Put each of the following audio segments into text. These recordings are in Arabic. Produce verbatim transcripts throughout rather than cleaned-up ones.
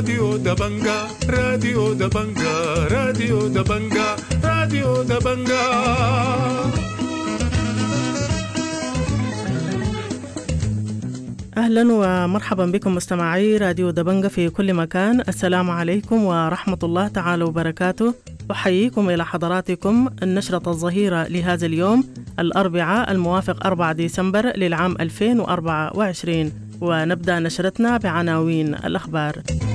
راديو دبنجا راديو دبنجا راديو دبنجا راديو دبنجا. أهلا ومرحبا بكم مستمعي راديو دبنجا في كل مكان. السلام عليكم ورحمة الله تعالى وبركاته. أحييكم إلى حضراتكم النشرة الظهيرة لهذا اليوم الأربعاء الموافق أربعة ديسمبر للعام ألفين وأربعة وعشرين، ونبدأ نشرتنا بعناوين الأخبار.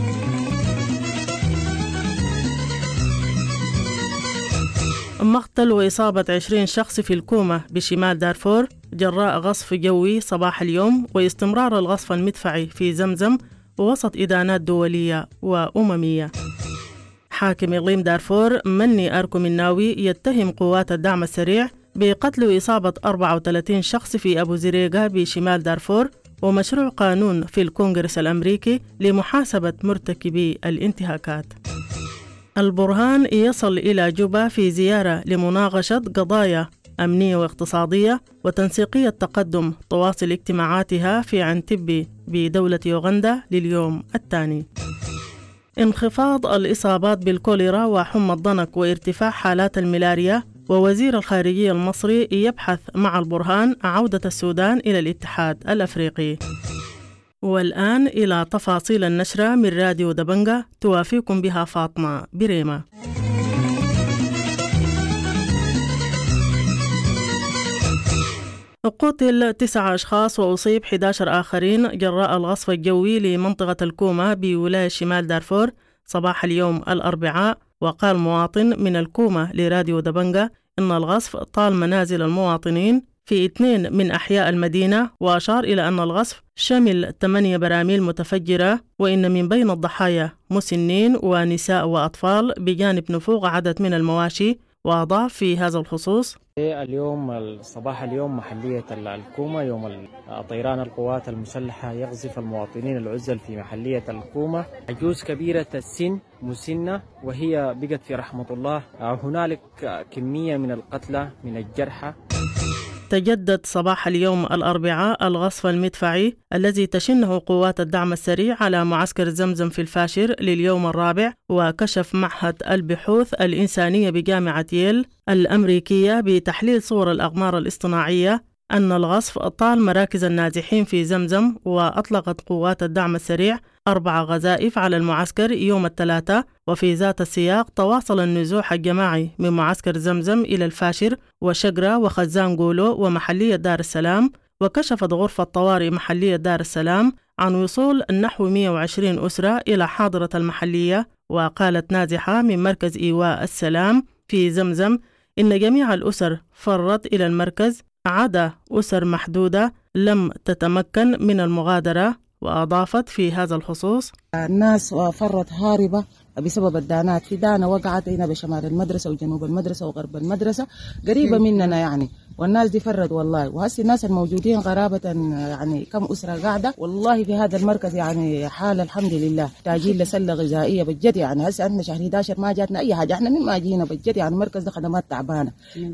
مقتل وإصابة عشرين شخص في الكومة بشمال دارفور جراء غصف جوي صباح اليوم، واستمرار الغصف المدفعي في زمزم وسط إدانات دولية وأممية. حاكم إقليم دارفور مني أركو مناوي يتهم قوات الدعم السريع بقتل وإصابة أربعة وثلاثين شخص في أبو زريقة بشمال دارفور، ومشروع قانون في الكونغرس الأمريكي لمحاسبة مرتكبي الانتهاكات. البرهان يصل إلى جوبا في زيارة لمناقشة قضايا أمنية واقتصادية وتنسيقية تقدم تواصل اجتماعاتها في عنتبي بدولة يوغندا لليوم الثاني. انخفاض الإصابات بالكوليرا وحمى الضنك وارتفاع حالات الملاريا، ووزير الخارجية المصري يبحث مع البرهان عودة السودان إلى الاتحاد الأفريقي. والآن إلى تفاصيل النشرة من راديو دبنجا، توافيكم بها فاطمة بريمة. قتل تسعة أشخاص وأصيب أحد عشر آخرين جراء الغصف الجوي لمنطقة الكومة بولاية شمال دارفور صباح اليوم الأربعاء. وقال مواطن من الكومة لراديو دبنجا إن الغصف طال منازل المواطنين في اثنين من أحياء المدينة، وأشار إلى أن الغصف شمل ثمانية براميل متفجرة، وإن من بين الضحايا مسنين ونساء وأطفال بجانب نفوق عدد من المواشي. وأضاف في هذا الخصوص: اليوم الصباح اليوم محلية الكومة يوم طيران القوات المسلحة يقذف المواطنين العزل في محلية الكومة. عجوز كبيرة السن مسنة وهي بقت في رحمة الله. هنالك كمية من القتلى من الجرحى. تجدد صباح اليوم الأربعاء الغصف المدفعي الذي تشنه قوات الدعم السريع على معسكر زمزم في الفاشر لليوم الرابع. وكشف معهد البحوث الإنسانية بجامعة ييل الأمريكية بتحليل صور الأقمار الاصطناعية أن الغصف طال مراكز النازحين في زمزم. وأطلقت قوات الدعم السريع أربع غزائف على المعسكر يوم الثلاثاء. وفي ذات السياق تواصل النزوح الجماعي من معسكر زمزم إلى الفاشر وشقرة وخزان قولو ومحلية دار السلام. وكشفت غرفة طوارئ محلية دار السلام عن وصول نحو مئة وعشرين أسرة إلى حاضرة المحلية. وقالت نازحة من مركز إيواء السلام في زمزم إن جميع الأسر فرت إلى المركز عدا أسر محدودة لم تتمكن من المغادرة. وأضافت في هذا الخصوص: الناس فرت هاربة بسبب الدانات. في دانة وقعت هنا بشمال المدرسة وجنوب المدرسة وغرب المدرسة قريبة مننا يعني، والناس دي فرد والله. وهسي الناس الموجودين غرابة يعني كم أسرة قاعدة والله في هذا المركز يعني حال الحمد لله تاجيل لسلة غذائية بجد يعني. هسي عندنا شهر أحد عشر ما جاتنا أي حاجة، احنا من ما جينا بجد يعني المركز ده خدمات تعبانة.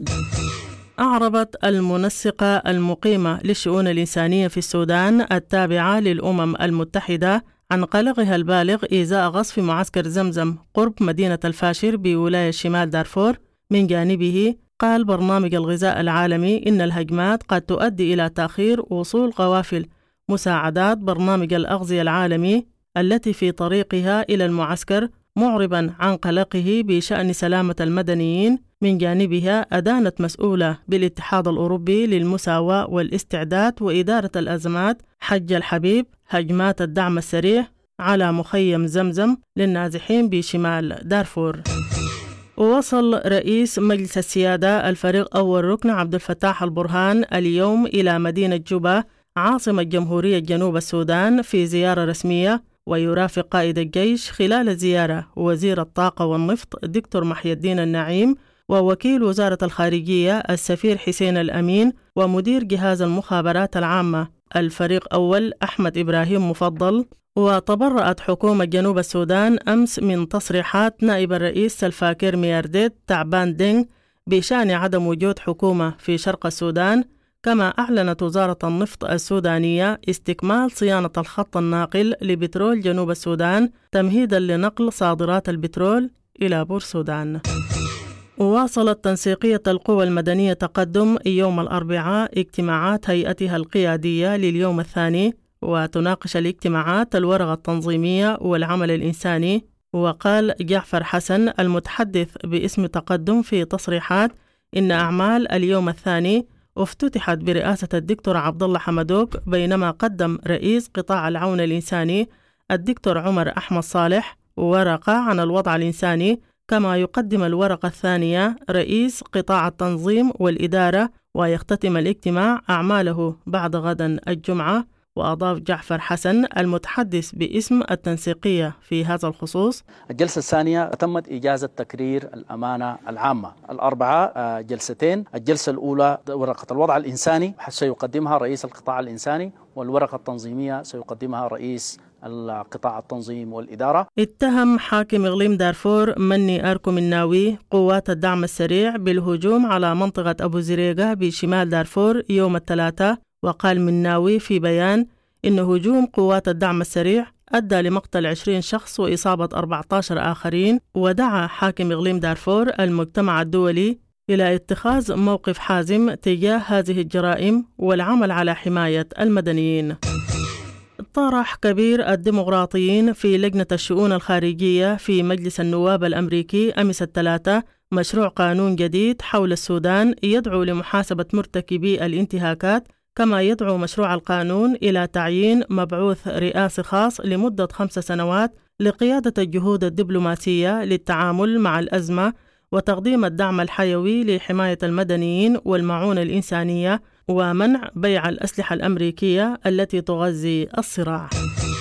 أعربت المنسقة المقيمة للشؤون الإنسانية في السودان التابعة للأمم المتحدة عن قلقها البالغ إزاء غصف معسكر زمزم قرب مدينة الفاشر بولاية شمال دارفور. من جانبه قال برنامج الغذاء العالمي إن الهجمات قد تؤدي إلى تأخير وصول قوافل مساعدات برنامج الأغذية العالمي التي في طريقها إلى المعسكر، معربا عن قلقه بشأن سلامة المدنيين. من جانبها أدانت مسؤولة بالاتحاد الأوروبي للمساواة والاستعداد وإدارة الأزمات حج الحبيب هجمات الدعم السريع على مخيم زمزم للنازحين بشمال دارفور. ووصل رئيس مجلس السيادة الفريق أول ركن عبد الفتاح البرهان اليوم إلى مدينة جوبا عاصمة جمهورية جنوب السودان في زيارة رسمية، ويرافق قائد الجيش خلال الزيارة وزير الطاقة والنفط دكتور محي الدين النعيم، ووكيل وزارة الخارجية السفير حسين الأمين، ومدير جهاز المخابرات العامة الفريق أول أحمد إبراهيم مفضل. وتبرأت حكومة جنوب السودان أمس من تصريحات نائب الرئيس سلفاكير ميارديت تعبان دينغ بشأن عدم وجود حكومة في شرق السودان، كما أعلنت وزارة النفط السودانية استكمال صيانة الخط الناقل لبترول جنوب السودان تمهيداً لنقل صادرات البترول إلى بورسودان. وواصلت تنسيقية القوى المدنية تقدم يوم الأربعاء اجتماعات هيئتها القيادية لليوم الثاني، وتناقش الاجتماعات الورقة التنظيمية والعمل الإنساني. وقال جعفر حسن المتحدث باسم تقدم في تصريحات إن أعمال اليوم الثاني افتتحت برئاسة الدكتور عبد الله حمدوك، بينما قدم رئيس قطاع العون الإنساني الدكتور عمر أحمد صالح ورقة عن الوضع الإنساني، كما يقدم الورقة الثانية رئيس قطاع التنظيم والإدارة، ويختتم الاجتماع أعماله بعد غدا الجمعة. وأضاف جعفر حسن المتحدث باسم التنسيقية في هذا الخصوص: الجلسة الثانية تمت إجازة تكرير الأمانة العامة. الأربعاء جلستين، الجلسة الأولى ورقة الوضع الإنساني سيقدمها رئيس القطاع الإنساني، والورقة التنظيمية سيقدمها رئيس القطاع التنظيم والإدارة. اتهم حاكم إقليم دارفور مني أركو مناوي قوات الدعم السريع بالهجوم على منطقة أبو زريقة بشمال دارفور يوم الثلاثاء. وقال مناوي في بيان إن هجوم قوات الدعم السريع أدى لمقتل عشرين شخص وإصابة أربعة عشر آخرين، ودعا حاكم إقليم دارفور المجتمع الدولي إلى اتخاذ موقف حازم تجاه هذه الجرائم والعمل على حماية المدنيين. طرح كبير الديمقراطيين في لجنة الشؤون الخارجية في مجلس النواب الأمريكي أمس الثلاثاء مشروع قانون جديد حول السودان يدعو لمحاسبة مرتكبي الانتهاكات، كما يدعو مشروع القانون إلى تعيين مبعوث رئاسي خاص لمدة خمس سنوات لقيادة الجهود الدبلوماسية للتعامل مع الأزمة وتقديم الدعم الحيوي لحماية المدنيين والمعونة الإنسانية ومنع بيع الأسلحة الأمريكية التي تغذي الصراع.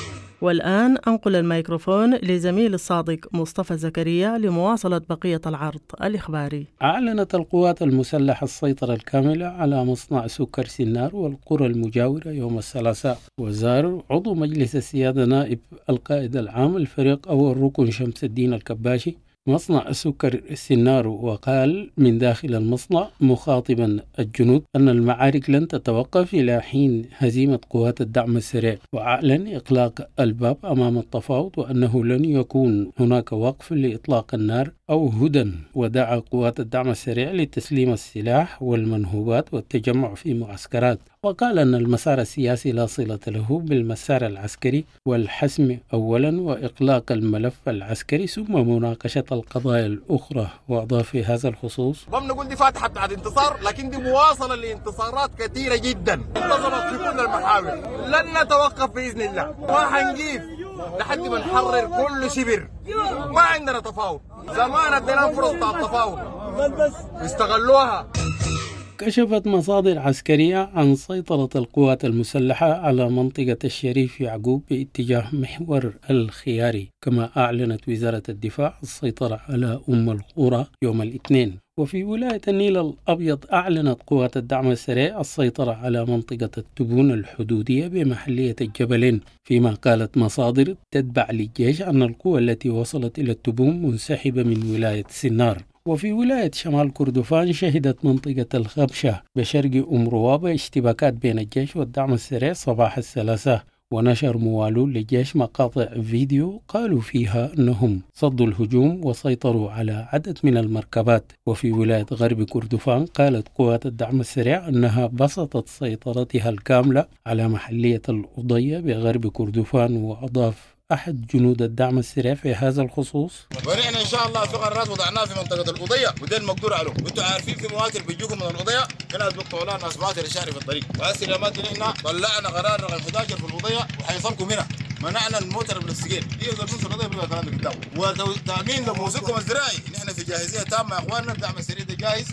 والآن أنقل الميكروفون لزميل الصادق مصطفى زكريا لمواصلة بقية العرض الإخباري. أعلنت القوات المسلحة السيطرة الكاملة على مصنع سكر سنار والقرى المجاورة يوم الثلاثاء. وزار عضو مجلس السيادة نائب القائد العام الفريق أول ركن شمس الدين الكباشي مصنع سكر سنار، وقال من داخل المصنع مخاطبا الجنود أن المعارك لن تتوقف إلى حين هزيمة قوات الدعم السريع، وأعلن إغلاق الباب أمام التفاوض وأنه لن يكون هناك وقف لإطلاق النار أو هدى، ودعا قوات الدعم السريع لتسليم السلاح والمنهوبات والتجمع في معسكرات. وقال أن المسار السياسي لا صلة له بالمسار العسكري، والحسم أولا وإغلاق الملف العسكري ثم مناقشة القضايا الأخرى. وأضاف في هذا الخصوص: ما بنقول دي فاتحة بعد انتصار، لكن دي مواصلة لانتصارات كثيرة جدا انتظمت في كل المحاور. لن نتوقف بإذن الله، ما حنجيب لحد ما نحرر كل شبر. ما عندنا تفاوض، زمان ادينا فرص بتاع التفاوض استغلوها. كشفت مصادر عسكرية عن سيطرة القوات المسلحة على منطقة الشريف يعقوب باتجاه محور الخياري، كما أعلنت وزارة الدفاع السيطرة على أم القرى يوم الاثنين. وفي ولاية النيل الأبيض أعلنت قوات الدعم السريع السيطرة على منطقة التبون الحدودية بمحلية الجبلين، فيما قالت مصادر تتبع للجيش أن القوى التي وصلت إلى التبون منسحبة من ولاية سنار. وفي ولاية شمال كردفان شهدت منطقة الخبشة بشرق أم روابة اشتباكات بين الجيش والدعم السريع صباح الثلاثاء، ونشر موالون للجيش مقاطع فيديو قالوا فيها أنهم صدوا الهجوم وسيطروا على عدد من المركبات. وفي ولاية غرب كردفان قالت قوات الدعم السريع أنها بسطت سيطرتها الكاملة على محلية الأضية بغرب كردفان. وأضاف أحد جنود الدعم السريع في هذا الخصوص: ونحن إن شاء الله في قرارات وضعناها في منطقة الأضية ودين مقدور عليهم، وأنتم عارفين في مواطن بيجوكم من الأضية هنا بيقطعوا لنا ناس مواطن الشارع في الطريق. وهسه لما نحن طلعنا قرار رقم أحد عشر في الأضية وحيصلكم هنا، منعنا الموتر بالسجين يقدر يوصل الأضية بيبقى الكلام ده قدام، وتأمين لموسمكم الزراعي نحن في جاهزية تامة يا إخواننا. الدعم السريع ده جاهز.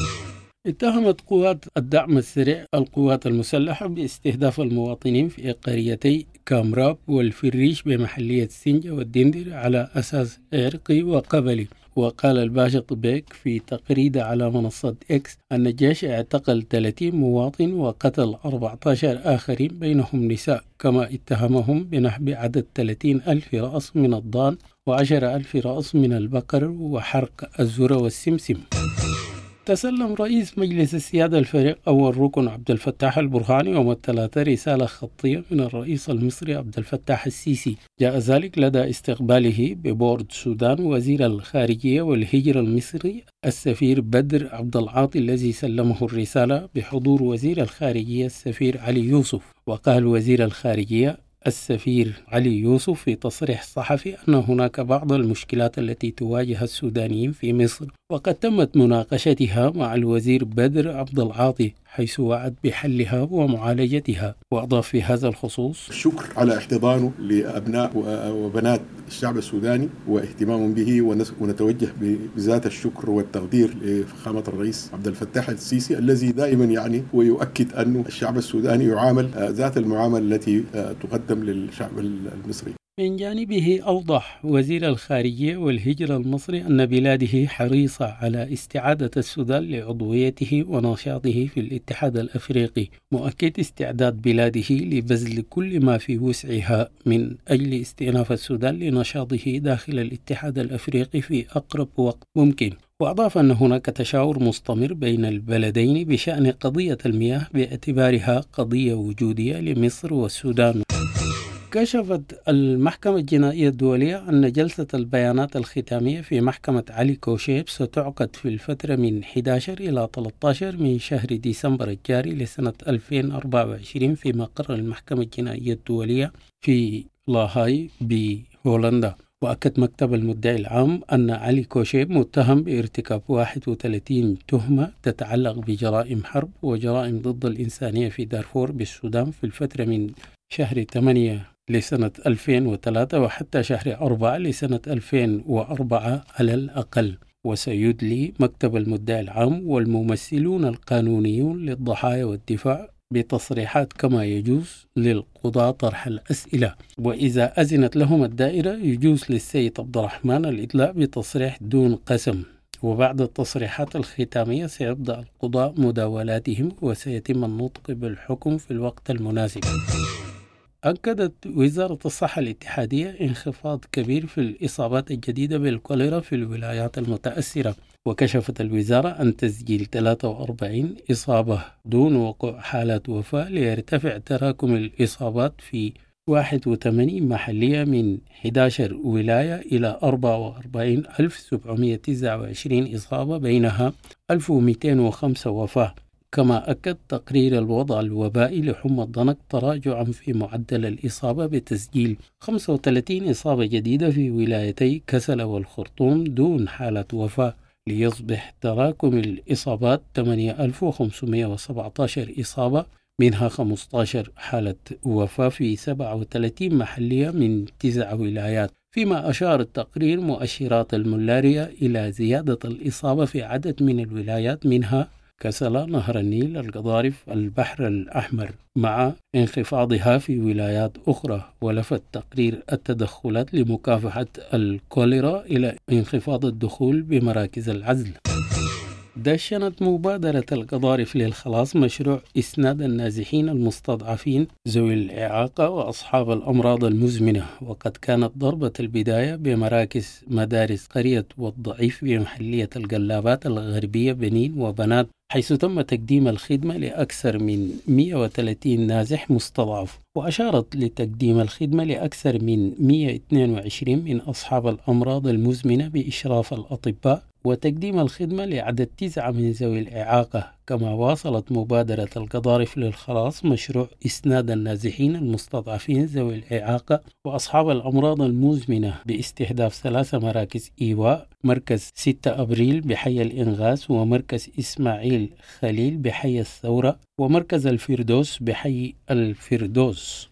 اتهمت قوات الدعم السريع القوات المسلحة باستهداف المواطنين في قريتي كامراب والفريش بمحلية سنجة والدندر على أساس عرقي وقبلي. وقال الباشا طبيك في تغريدة على منصة إكس أن الجيش اعتقل ثلاثين مواطن وقتل أربعة عشر آخرين بينهم نساء، كما اتهمهم بنحب عدد ثلاثين ألف رأس من الضان وعشر ألف رأس من البقر وحرق الذرة والسمسم. تسلم رئيس مجلس السيادة الفريق أول ركن عبد الفتاح البرهاني يوم الثلاثاء رسالة خطية من الرئيس المصري عبد الفتاح السيسي. جاء ذلك لدى استقباله ببورد السودان وزير الخارجية والهجرة المصري السفير بدر عبد العاطي، الذي سلمه الرسالة بحضور وزير الخارجية السفير علي يوسف. وقال وزير الخارجية السفير علي يوسف في تصريح صحفي أن هناك بعض المشكلات التي تواجه السودانيين في مصر، وقد تمت مناقشتها مع الوزير بدر عبد العاطي، حيث وعد بحلها ومعالجتها. وأضاف في هذا الخصوص: الشكر على احتضانه لأبناء وبنات الشعب السوداني واهتمامهم به، ونتوجه بذات الشكر والتقدير لفخامة الرئيس عبد الفتاح السيسي الذي دائما يعني ويؤكد أن الشعب السوداني يعامل ذات المعاملة التي تقدم للشعب المصري. من جانبه أوضح وزير الخارجية والهجرة المصري أن بلاده حريصة على استعادة السودان لعضويته ونشاطه في الاتحاد الأفريقي، مؤكد استعداد بلاده لبذل كل ما في وسعها من أجل استئناف السودان لنشاطه داخل الاتحاد الأفريقي في أقرب وقت ممكن. وأضاف أن هناك تشاور مستمر بين البلدين بشأن قضية المياه باعتبارها قضية وجودية لمصر والسودان. كشفت المحكمة الجنائية الدولية أن جلسة البيانات الختامية في محكمة علي كوشيب ستعقد في الفترة من أحد عشر إلى ثلاثة عشر من شهر ديسمبر الجاري لسنة ألفين وأربعة وعشرين في مقر المحكمة الجنائية الدولية في لاهاي بهولندا. وأكد مكتب المدعي العام أن علي كوشيب متهم بارتكاب واحد وثلاثين تهمة تتعلق بجرائم حرب وجرائم ضد الإنسانية في دارفور بالسودان في الفترة من شهر ثمانية لسنة ألفين وثلاثة وحتى شهر أربعة لسنة ألفين وأربعة على الأقل. وسيدلي مكتب المدعي العام والممثلون القانونيون للضحايا والدفاع بتصريحات كما يجوز للقضاة طرح الأسئلة، وإذا أذنت لهم الدائرة يجوز للسيد عبد الرحمن الإدلاء بتصريح دون قسم. وبعد التصريحات الختامية سيبدأ القضاء مداولاتهم وسيتم النطق بالحكم في الوقت المناسب. أكدت وزارة الصحة الاتحادية انخفاض كبير في الإصابات الجديدة بالكوليرا في الولايات المتأثرة، وكشفت الوزارة عن تسجيل ثلاثة وأربعين إصابة دون وقوع حالات وفاة، ليرتفع تراكم الإصابات في واحد وثمانين محلية من أحد عشر ولاية إلى أربعة وأربعين ألف وسبعمائة وتسعة وعشرين إصابة، بينها ألف ومئتين وخمسة وفاة. كما أكد تقرير الوضع الوبائي لحمى الضنك تراجعا في معدل الإصابة بتسجيل خمسة وثلاثين إصابة جديدة في ولايتي كسلا والخرطوم دون حالة وفاة، ليصبح تراكم الإصابات ثمانية آلاف وخمسمائة وسبعة عشر إصابة، منها خمسة عشر حالة وفاة في سبعة وثلاثين محلية من تسع ولايات. فيما أشار التقرير مؤشرات الملاريا إلى زيادة الإصابة في عدد من الولايات، منها كسلا، نهر النيل، القضارف، البحر الأحمر، مع انخفاضها في ولايات أخرى. ولفت تقرير التدخلات لمكافحة الكوليرا إلى انخفاض الدخول بمراكز العزل. دشنت مبادرة القضارف للخلاص مشروع إسناد النازحين المستضعفين ذوي الإعاقة وأصحاب الأمراض المزمنة، وقد كانت ضربة البداية بمراكز مدارس قرية والضعيف بمحلية القلابات الغربية بنين وبنات، حيث تم تقديم الخدمة لأكثر من مئة وثلاثين نازح مستضعف. وأشارت لتقديم الخدمة لأكثر من مئة واثنين وعشرين من أصحاب الأمراض المزمنة بإشراف الأطباء، وتقديم الخدمة لعدد تسعة من ذوي الإعاقة. كما واصلت مبادرة القضارف للخلاص مشروع إسناد النازحين المستضعفين ذوي الإعاقة وأصحاب الأمراض المزمنة باستهداف ثلاث مراكز إيواء: مركز ستة أبريل بحي الإنغاث، ومركز إسماعيل خليل بحي الثورة، ومركز الفردوس بحي الفردوس.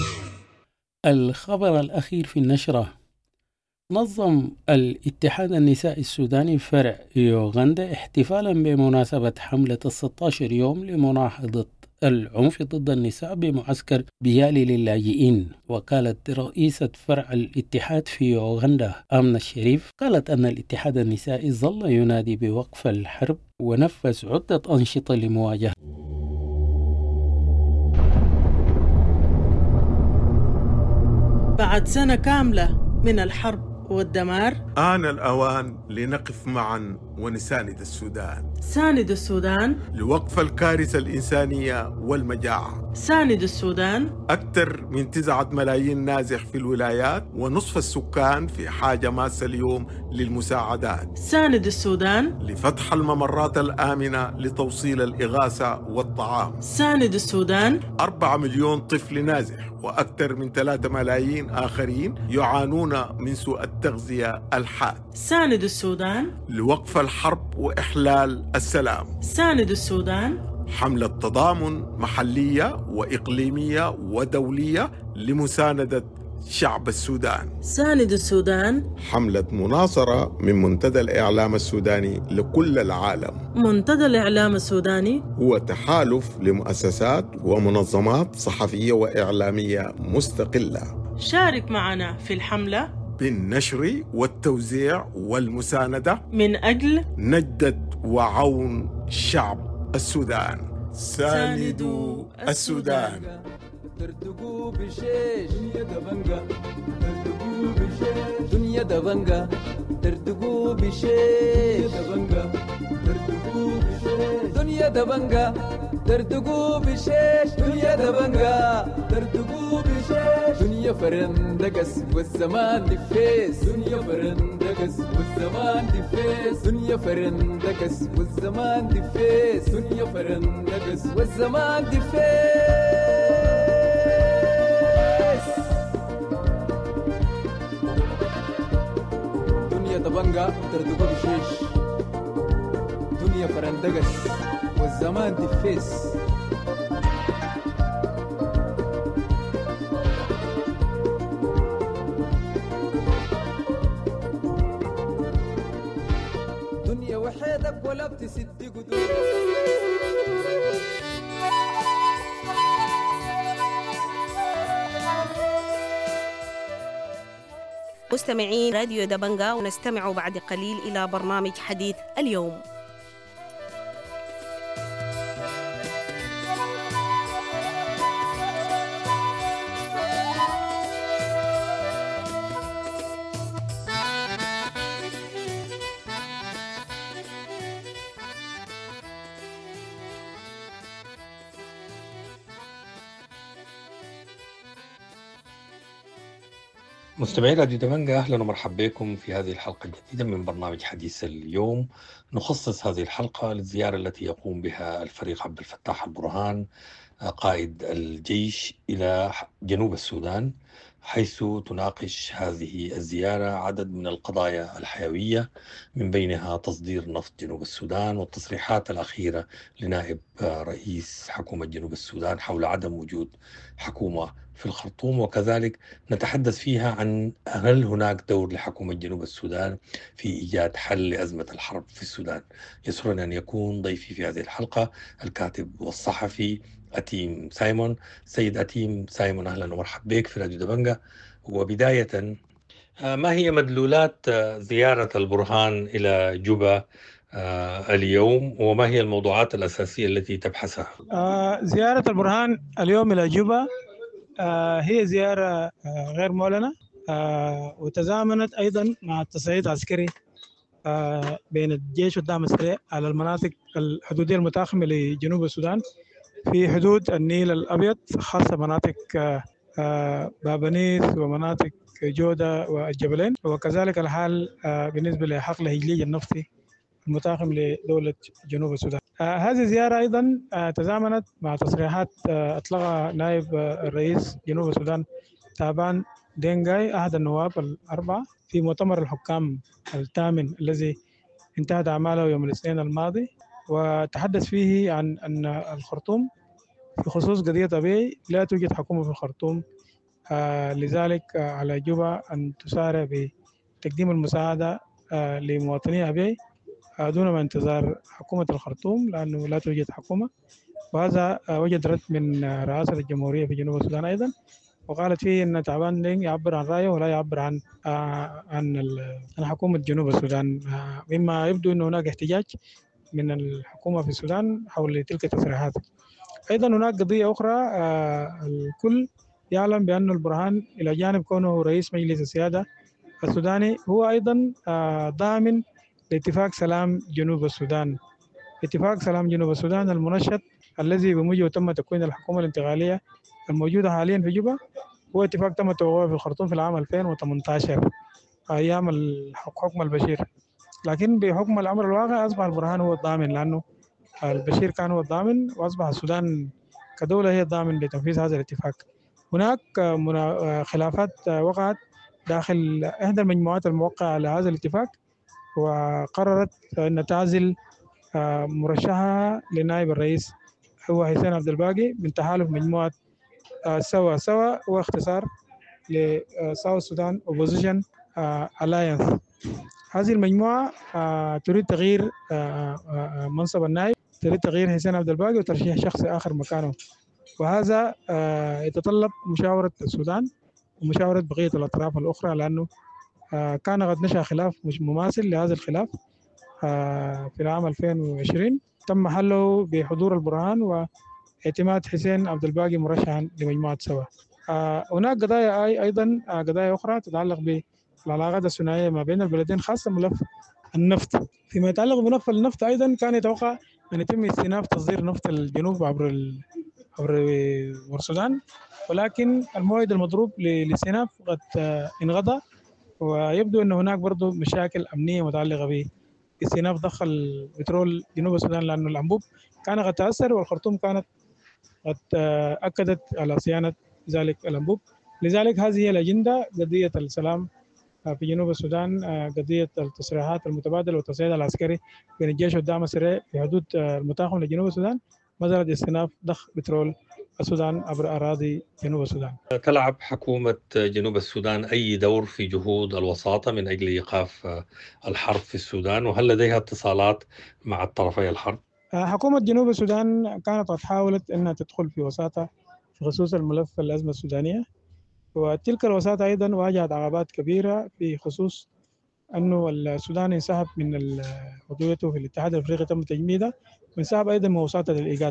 الخبر الأخير في النشرة: نظم الاتحاد النسائي السوداني فرع يوغندا احتفالا بمناسبة حملة الستة عشر يوم لمناهضة العنف ضد النساء بمعسكر بيالي للاجئين. وقالت رئيسة فرع الاتحاد في يوغندا آمنة الشريف، قالت أن الاتحاد النسائي ظل ينادي بوقف الحرب ونفذ عدة أنشطة لمواجهة. بعد سنة كاملة من الحرب والدمار، آن الأوان لنقف معا ونساند السودان. ساند السودان لوقف الكارثة الإنسانية والمجاعة. ساند السودان أكثر من تسعة ملايين نازح في الولايات ونصف السكان في حاجة ماسة اليوم للمساعدات. ساند السودان لفتح الممرات الآمنة لتوصيل الإغاثة والطعام. ساند السودان أربعة مليون طفل نازح وأكثر من ثلاثة ملايين آخرين يعانون من سوء التغذية الحاد. ساند السودان لوقف الحرب وإحلال السلام. ساند السودان حملة تضامن محلية وإقليمية ودولية لمساندة شعب السودان. ساند السودان حملة مناصرة من منتدى الإعلام السوداني لكل العالم. منتدى الإعلام السوداني هو تحالف لمؤسسات ومنظمات صحفية وإعلامية مستقلة. شارك معنا في الحملة بالنشر والتوزيع والمساندة من أجل نجدة وعون شعب السودان. ساندوا السودان. ترتقوا بشيش دنيا دبنجا ترتقوا بشيش دنيا دبنجا ترتقوا بشيش دبنجا ترتقوا بشيش دنيا دبنجا ترتقوا بشيش دنيا دبنجا ترتقوا بشيش دنيا فرندقس والزمان دفيس دنيا فرندقس والزمان دفيس دنيا فرندقس والزمان دفيس دنيا فرندقس والزمان دفيس دنيا دبنجا تردقوا بشيش دنيا فرندقس والزمان دفيس دنيا وحيدك ولا بتسد قدوم. مستمعين راديو دبنجا، ونستمع بعد قليل إلى برنامج حديث اليوم. مستمعي راديو دبنجا، أهلا ومرحبا بكم في هذه الحلقة الجديدة من برنامج حديث اليوم. نخصص هذه الحلقة للزيارة التي يقوم بها الفريق عبد الفتاح البرهان قائد الجيش إلى جنوب السودان، حيث تناقش هذه الزيارة عدد من القضايا الحيوية، من بينها تصدير نفط جنوب السودان والتصريحات الأخيرة لنائب رئيس حكومة جنوب السودان حول عدم وجود حكومة في الخرطوم، وكذلك نتحدث فيها عن هل هناك دور لحكومة جنوب السودان في إيجاد حل لأزمة الحرب في السودان. يسرني أن يكون ضيفي في هذه الحلقة الكاتب والصحفي أتيم سايمون. سيد أتيم سايمون، أهلا ومرحبا بك في راديو دبنجا. وبداية، ما هي مدلولات زيارة البرهان إلى جوبا اليوم، وما هي الموضوعات الأساسية التي تبحثها؟ زيارة البرهان اليوم إلى جوبا هي زيارة غير معلنة، وتزامنت أيضا مع التصعيد العسكري بين الجيش والدعم السريع على المناطق الحدودية المتاخمة لجنوب السودان في حدود النيل الأبيض، خاصة مناطق بابنيس ومناطق جودة والجبلين، وكذلك الحال بالنسبة لحقل هجليج النفطي المتاخم لدولة جنوب السودان. هذه الزيارة أيضا تزامنت مع تصريحات أطلقها نائب الرئيس جنوب السودان تابان دينغاي أحد النواب الأربعة في مؤتمر الحكام الثامن الذي انتهت أعماله يوم الاثنين الماضي، وتحدث فيه عن أن الخرطوم في خصوص قضية أبي لا توجد حكومة في الخرطوم، آه لذلك آه على جوبا أن تسارع بتقديم المساعدة آه لمواطني أبي آه دون ما انتظار حكومة الخرطوم، لأنه لا توجد حكومة. وهذا آه وجد رد من آه رئاسة الجمهورية في جنوب السودان أيضا، وقالت فيه أن تعبان دينغ يعبر عن رأيه ولا يعبر عن آه عن, عن حكومة جنوب السودان، آه مما يبدو أن هناك احتجاج من الحكومة في السودان حول تلك التصريحات. أيضا هناك قضية أخرى، آه الكل يعلم بأن البرهان إلى جانب كونه رئيس مجلس السيادة السوداني هو أيضا ضامن لاتفاق سلام جنوب السودان. اتفاق سلام جنوب السودان المنشط الذي بموجبه تم تكوين الحكومة الانتقالية الموجودة حاليا في جوبا هو اتفاق تم توقيعه في الخرطوم في العام ألفين وثمانية عشر أيام حكم البشير، لكن بحكم الأمر الواقع أصبح البرهان هو الضامن، لأنه البشير كان هو الضامن وأصبح السودان كدولة هي الضامن لتنفيذ هذا الاتفاق. هناك خلافات وقعت داخل إحدى المجموعات الموقعة على هذا الاتفاق، وقررت أن تعزل مرشحها لنائب الرئيس هو حسين عبد الباقي من تحالف مجموعة سوا. سوا هو اختصار لساوث السودان اوبوزيشن الاينس. هذه المجموعة تريد تغيير منصب النائب، تريد تغيير حسين عبد الباقي وترشيح شخص آخر مكانه، وهذا يتطلب مشاورة السودان ومشاورة بقية الأطراف الأخرى، لأنه كان قد نشأ خلاف مش مماثل لهذا الخلاف في العام ألفين وعشرين تم حله بحضور البرهان واعتماد حسين عبد الباقي مرشحا لمجموعة سوا. هناك قضايا أيضا قضايا أخرى تتعلق بالعلاقات الثنائية ما بين البلدين، خاصة ملف النفط. فيما يتعلق بملف النفط أيضا كان يتوقع أن يتم استئناف تصدير نفط الجنوب عبر ال... عبر السودان، ولكن الموعد المضروب للاستئناف قد انقضى، ويبدو أن هناك برضو مشاكل أمنية متعلقة باستئناف ضخ البترول جنوب السودان، لأن الأنبوب كان قد تأثر والخرطوم كانت قد أكدت على صيانة ذلك الأنبوب. لذلك هذه هي الأجندة، قضية السلام في جنوب السودان، قضية التصريحات المتبادلة والتصعيد العسكري بين الجيش والدعم السريع في حدود المتاخم لجنوب السودان، مسألة استئناف ضخ بترول السودان عبر أراضي جنوب السودان. تلعب حكومة جنوب السودان أي دور في جهود الوساطة من أجل إيقاف الحرب في السودان، وهل لديها اتصالات مع الطرفي الحرب؟ حكومة جنوب السودان كانت قد حاولت أنها تدخل في وساطة في خصوص الملف الأزمة السودانية، وتلك الوساطة أيضا واجهت عقبات كبيرة في خصوص أنه السودان انسحب من عضويته في الاتحاد الأفريقي تم تجميدها، وانسحب أيضا من وساطة الإيجاد.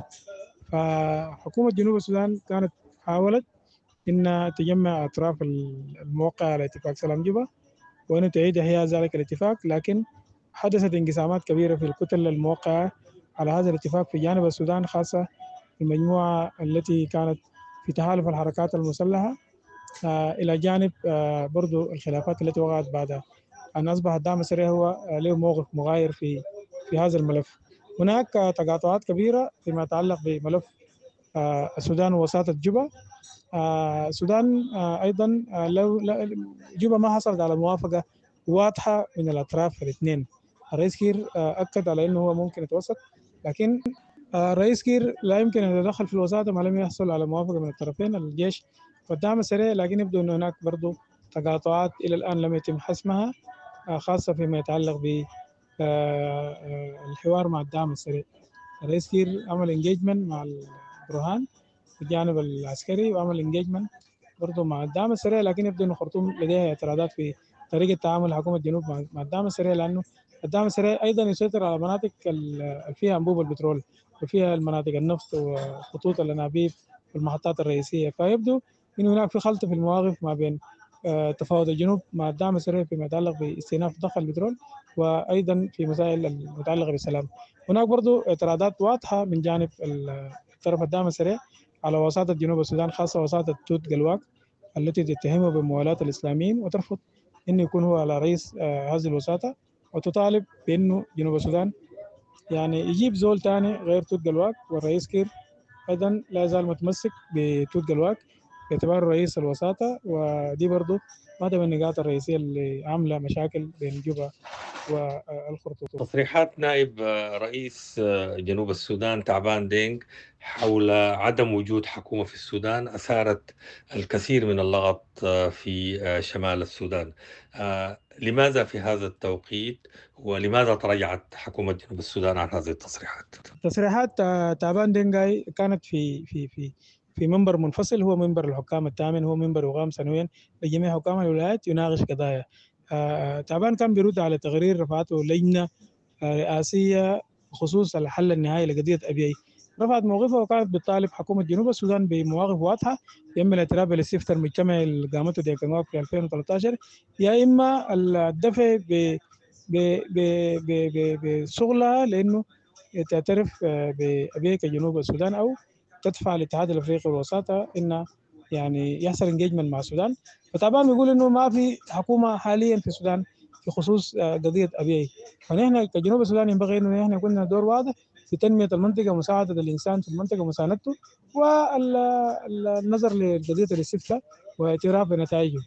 فحكومة جنوب السودان كانت حاولت أن تجمع أطراف الموقع على اتفاق سلام جوبا وأن تعيد إحياء ذلك الاتفاق، لكن حدثت انقسامات كبيرة في الكتل الموقعة على هذا الاتفاق في جانب السودان، خاصة المجموعة التي كانت في تحالف الحركات المسلحة، آه إلى جانب آه برضو الخلافات التي وقعت بعدها، أن أصبح الدعم السريع هو آه له موقف مغاير في في هذا الملف. هناك آه تقاطعات كبيرة فيما يتعلق بملف آه السودان ووساطة جوبا. آه السودان آه أيضا آه لو جوبا ما حصلت على موافقة واضحة من الأطراف الاثنين. الرئيس كير آه أكد على أنه هو ممكن يتوسط، لكن آه الرئيس كير لا يمكن أن يتدخل في الوساطة ما لم يحصل على موافقة من الطرفين الجيش والدعم السريع، لكن يبدو أن هناك برضو تقاطعات إلى الآن لم يتم حسمها، خاصة فيما يتعلق بالحوار مع الدعم السريع. الرئيس كير عمل انجيجمنت مع البرهان في الجانب العسكري وعمل انجيجمنت برضو مع الدعم السريع، لكن يبدو أن الخرطوم لديها اعتراضات في طريقة تعامل حكومة الجنوب مع الدعم السريع، لأنه الدعم السريع أيضا يسيطر على مناطق فيها أنبوب البترول وفيها المناطق النفط وخطوط الأنابيب والمحطات الرئيسية، فيبدو أن هناك في خلط في المواقف ما بين تفاوض الجنوب مع الدعم السريع فيما يتعلق باستئناف ضخ البترول، وأيضا في مسائل المتعلقة بالسلام. هناك برضو اعتراضات واضحة من جانب الطرف الدعم السريع على وساطة جنوب السودان، خاصة وساطة توت قلواق التي تتهمه بموالاة الإسلاميين وترفض أن يكون هو على رئيس هذه الوساطة، وتطالب بأنه جنوب السودان يعني يجيب زول تاني غير توت قلواق، والرئيس كير أيضا لا يزال متمسك بتوت قلواق باعتباره رئيس الوساطة، ودي برضو واحدة من النقاط الرئيسية اللي عاملة مشاكل بين جوبا والخرطوم. تصريحات نائب رئيس جنوب السودان تعبان دينغ حول عدم وجود حكومة في السودان أثارت الكثير من اللغط في شمال السودان. لماذا في هذا التوقيت، ولماذا تراجعت حكومة جنوب السودان عن هذه التصريحات؟ تصريحات تعبان دينغ كانت في في في في منبر منفصل، هو منبر الحكام الثامن، هو منبر يقام سنويا لجميع حكام الولايات يناقش قضايا. آه، تعبان كان بيرد على تقرير رفعته لجنة آه، رئاسية بخصوص الحل النهائي لقضية أبيي. رفعت موقفها وكانت بتطالب حكومة جنوب السودان بمواقف واضحة، يا إما الاعتراف بالاستفتاء المجتمعي اللي قامته ديكنواك في ألفين وثلاثة عشر، يا إما الدفع بشغلها لأنه تعترف بأبيه كجنوب السودان أو تدفع الاتحاد الأفريقي والوساطة إن يعني يحصل انجيجمنت مع السودان. فطبعا بيقول إنه ما في حكومة حاليا في السودان في خصوص قضية أبيه. فنحن كجنوب السودان ينبغي إنه نحن يكون لنا دور واضح في تنمية المنطقة ومساعدة الإنسان في المنطقة ومساندته، والنظر لقضية الاستفتاء واعتراف بنتائجه.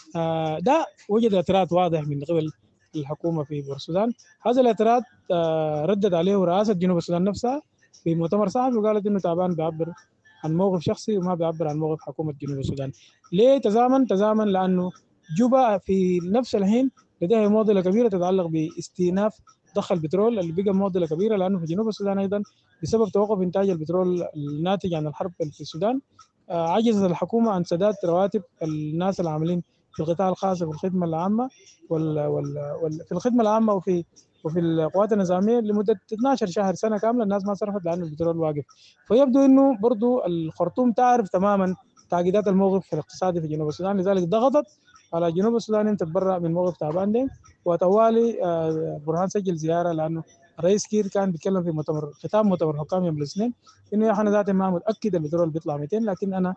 ده وجد اعتراض واضح من قبل الحكومة في بور السودان. هذا الاعتراض ردد عليه رئاسة جنوب السودان نفسها في مؤتمر صحفي وقالت إنه تعبان بيعبر عن موقف شخصي وما بيعبر عن موقف حكومة جنوب السودان. ليه تزامن؟ تزامن لأنه جوبا في نفس الحين لديها معضلة كبيرة تتعلق باستئناف ضخ البترول اللي بقى معضلة كبيرة، لأنه في جنوب السودان أيضا بسبب توقف إنتاج البترول الناتج عن الحرب في السودان عجزت الحكومة عن سداد رواتب الناس العاملين في القطاع الخاص وفي الخدمة العامة وال وال وال في الخدمة العامة وفي وفي القوات النظامية لمدة اثناشر شهر سنة كاملة الناس ما صرفت لأن البترول واقف. فيبدو إنه برضو الخرطوم تعرف تماما تعقيدات الموقف الاقتصادي في جنوب السودان، لذلك ضغطت على جنوب السودان أن تتبرع من موقف تعبان ده. وطوالي برهان سجل زيارة لأنه الرئيس كير كان بيتكلم في مؤتمر ختام مؤتمر حكام يوم الاثنين إنه أنا ذاتي ما متأكد البترول بيطلع مئتين، لكن أنا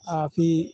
في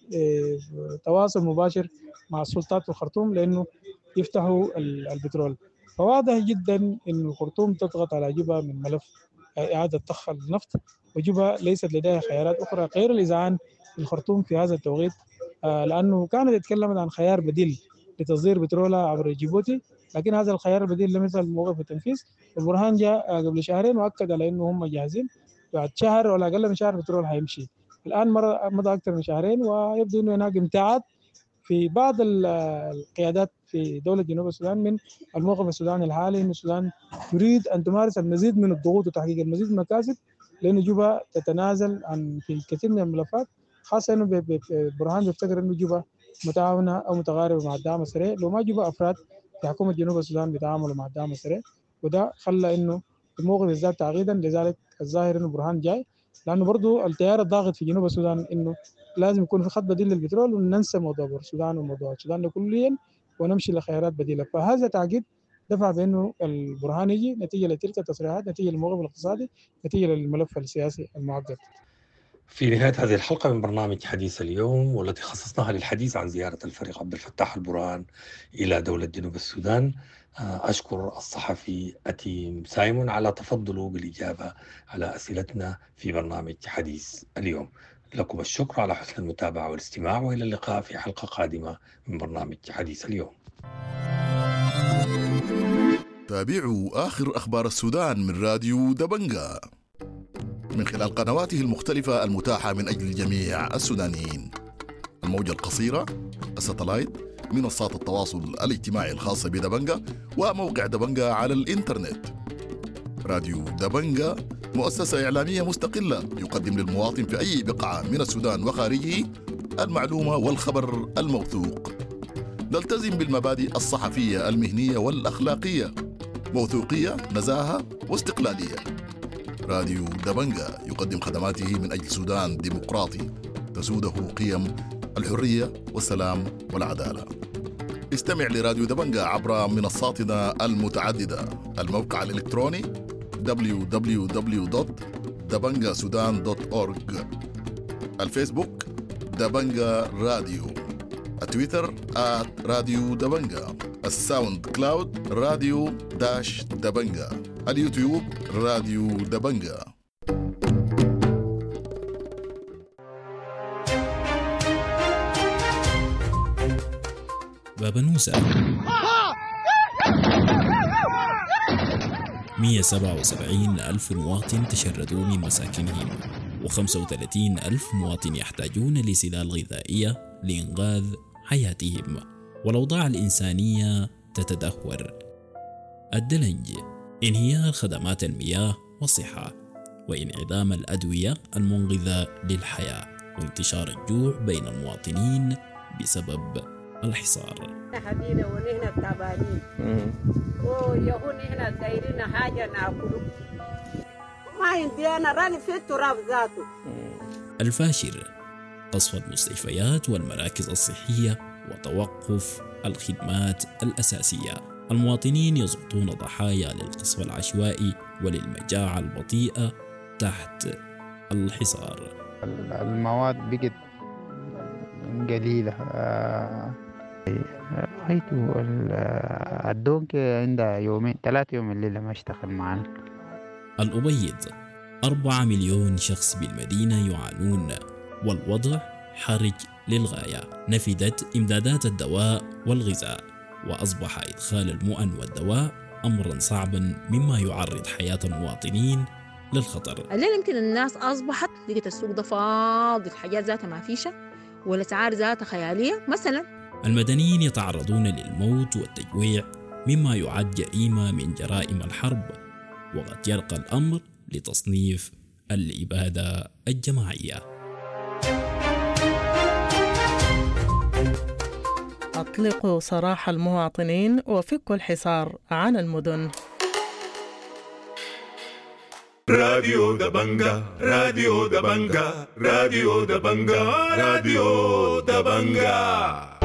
تواصل مباشر مع السلطات في الخرطوم لأنه يفتحوا البترول. فواضح جدا إن الخرطوم تضغط على جوبا من ملف إعادة ضخ النفط، وجوبا ليست لديها خيارات أخرى غير الإذعان للخرطوم في هذا التوقيت، لأنه كانت يتكلمت عن خيار بديل لتصدير بترولها عبر جيبوتي، لكن هذا الخيار البديل لم يصل موقف التنفيذ. البرهان جاء قبل شهرين وأكد على إنه هم جاهزين بعد شهر ولا أقل من شهر البترول هيمشي. الآن مضى أكثر من شهرين ويبدو إنه هناك امتعاض في بعض القيادات في دولة جنوب السودان من الموقف السوداني الحالي، إن السودان تريد أن تمارس المزيد من الضغوط وتحقيق المزيد من المكاسب، لأن جوبا تتنازل عن في الكثير من الملفات، خاصة إنه برهان بيفتكر إنه جوبا متعاونة أو متقاربة مع الدعم السريع، لو ما جوبا أفراد في حكومة جنوب السودان بيتعاملوا مع الدعم السريع، وده خلى إنه الموقف يزداد تعقيدا. لذلك الظاهر إنه برهان جاي لأنه برضو التيار الضاغط في جنوب السودان إنه لازم يكون في خط بديل للبترول وننسى موضوع بور السودان وموضوع السودان كليا ونمشي لخيارات بديلة. فهذا تعقيد دفع بأنه البرهان يجي نتيجة لتلك التصريحات، نتيجة للموقف الاقتصادي، نتيجة للملف السياسي المعقد. في نهاية هذه الحلقة من برنامج حديث اليوم والتي خصصناها للحديث عن زيارة الفريق عبد الفتاح البرهان إلى دولة جنوب السودان، أشكر الصحفي أتيم سايمون على تفضله بالإجابة على أسئلتنا في برنامج حديث اليوم. لكم الشكر على حسن المتابعة والاستماع، وإلى اللقاء في حلقة قادمة من برنامج حديث اليوم. تابعوا آخر أخبار السودان من راديو دبنجا من خلال قنواته المختلفة المتاحة من أجل جميع السودانيين: الموجة القصيرة، الساتلايت، منصات التواصل الاجتماعي الخاصة بدبنجا، وموقع دبنجا على الإنترنت. راديو دبنجا مؤسسة إعلامية مستقلة يقدم للمواطن في أي بقعة من السودان وخارجه المعلومة والخبر الموثوق. نلتزم بالمبادئ الصحفية المهنية والأخلاقية: موثوقية، نزاهة، واستقلالية. راديو دبنجا يقدم خدماته من أجل سودان ديمقراطي تسوده قيم الحرية والسلام والعدالة. استمع لراديو دبنجا عبر منصاتنا المتعددة: الموقع الإلكتروني دبليو دبليو دبليو دوت دبنجا سودان دوت أورج، الفيسبوك دبنجا راديو، التويتر آت راديو دبنجا، الساوند كلاود راديو داش دبنجا، اليوتيوب راديو دبنجا. بابا نوسة مئة وسبعة وسبعين ألف مواطن تشردوا من مساكنهم، وخمسة وثلاثين ألف مواطن يحتاجون لسلال غذائية لإنقاذ حياتهم، والأوضاع الإنسانية تتدهور. الدلنج، انهيار خدمات المياه والصحة، وانعدام الأدوية المنقذة للحياة، وانتشار الجوع بين المواطنين بسبب الحصار. حدينا ونحن تعبانين ويهون نحن دايرين حاجة ناكل، ما عندي أنا راني في التراب ذاته. الفاشر قصف المستشفيات والمراكز الصحية وتوقف الخدمات الأساسية. المواطنين يسقطون ضحايا للقصف العشوائي وللمجاعة البطيئة تحت الحصار. المواد بقت قليلة. رأيته الدونك عندها يومين ثلاثة يوم الليلة ما اشتغل معنا. الأبيض أربعة مليون شخص بالمدينة يعانون والوضع حرج للغاية. نفدت إمدادات الدواء والغذاء وأصبح إدخال المؤن والدواء أمرا صعبا مما يعرض حياة المواطنين للخطر. الليل يمكن الناس أصبحت لقيت السوق ده فاضي، الحاجات ذاتها ما فيشة والأسعار ذاتها خيالية. مثلا المدنيين يتعرضون للموت والتجويع مما يعد جريمة من جرائم الحرب، وقد يرقى الأمر لتصنيف الإبادة الجماعية. أطلقوا سراح المواطنين وفكوا الحصار عن المدن. راديو دبنجا راديو دبنجا راديو دبنجا راديو دبنجا.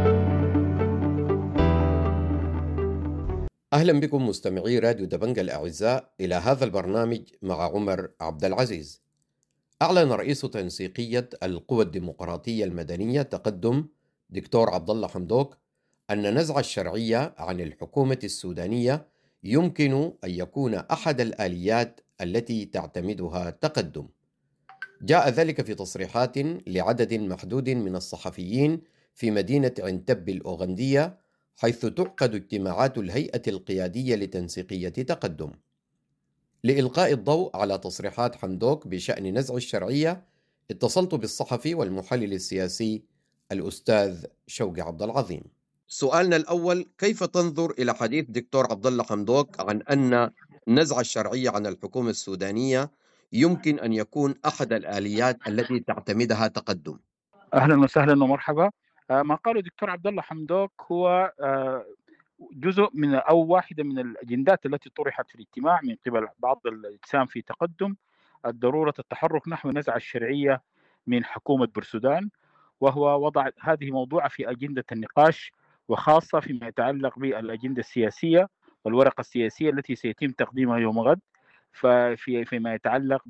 أهلا بكم مستمعي راديو دبنجا الأعزاء إلى هذا البرنامج مع عمر عبد العزيز. أعلن رئيس تنسيقية القوى الديمقراطية المدنية تقدم دكتور عبد الله حمدوك أن نزع الشرعية عن الحكومة السودانية يمكن أن يكون أحد الآليات التي تعتمدها تقدم. جاء ذلك في تصريحات لعدد محدود من الصحفيين في مدينة عنتب الأوغندية، حيث تعقد اجتماعات الهيئة القيادية لتنسيقية تقدم. لإلقاء الضوء على تصريحات حمدوك بشأن نزع الشرعية، اتصلت بالصحفي والمحلل السياسي الأستاذ شوقي عبد العظيم. سؤالنا الأول: كيف تنظر إلى حديث دكتور عبد الله حمدوك عن أن نزع الشرعية عن الحكومة السودانية يمكن أن يكون أحد الآليات التي تعتمدها تقدم؟ أهلا وسهلا ومرحبا. ما قاله دكتور عبد الله حمدوك هو جزء من أو واحدة من الأجندات التي طرحت في الاجتماع من قبل بعض الأجسام في تقدم، الضرورة التحرك نحو نزع الشرعية من حكومة بورسودان، وهو وضع هذه موضوعة في أجندة النقاش، وخاصة فيما يتعلق بالأجندة السياسية والورقة السياسية التي سيتم تقديمها يوم غد، ففي فيما يتعلق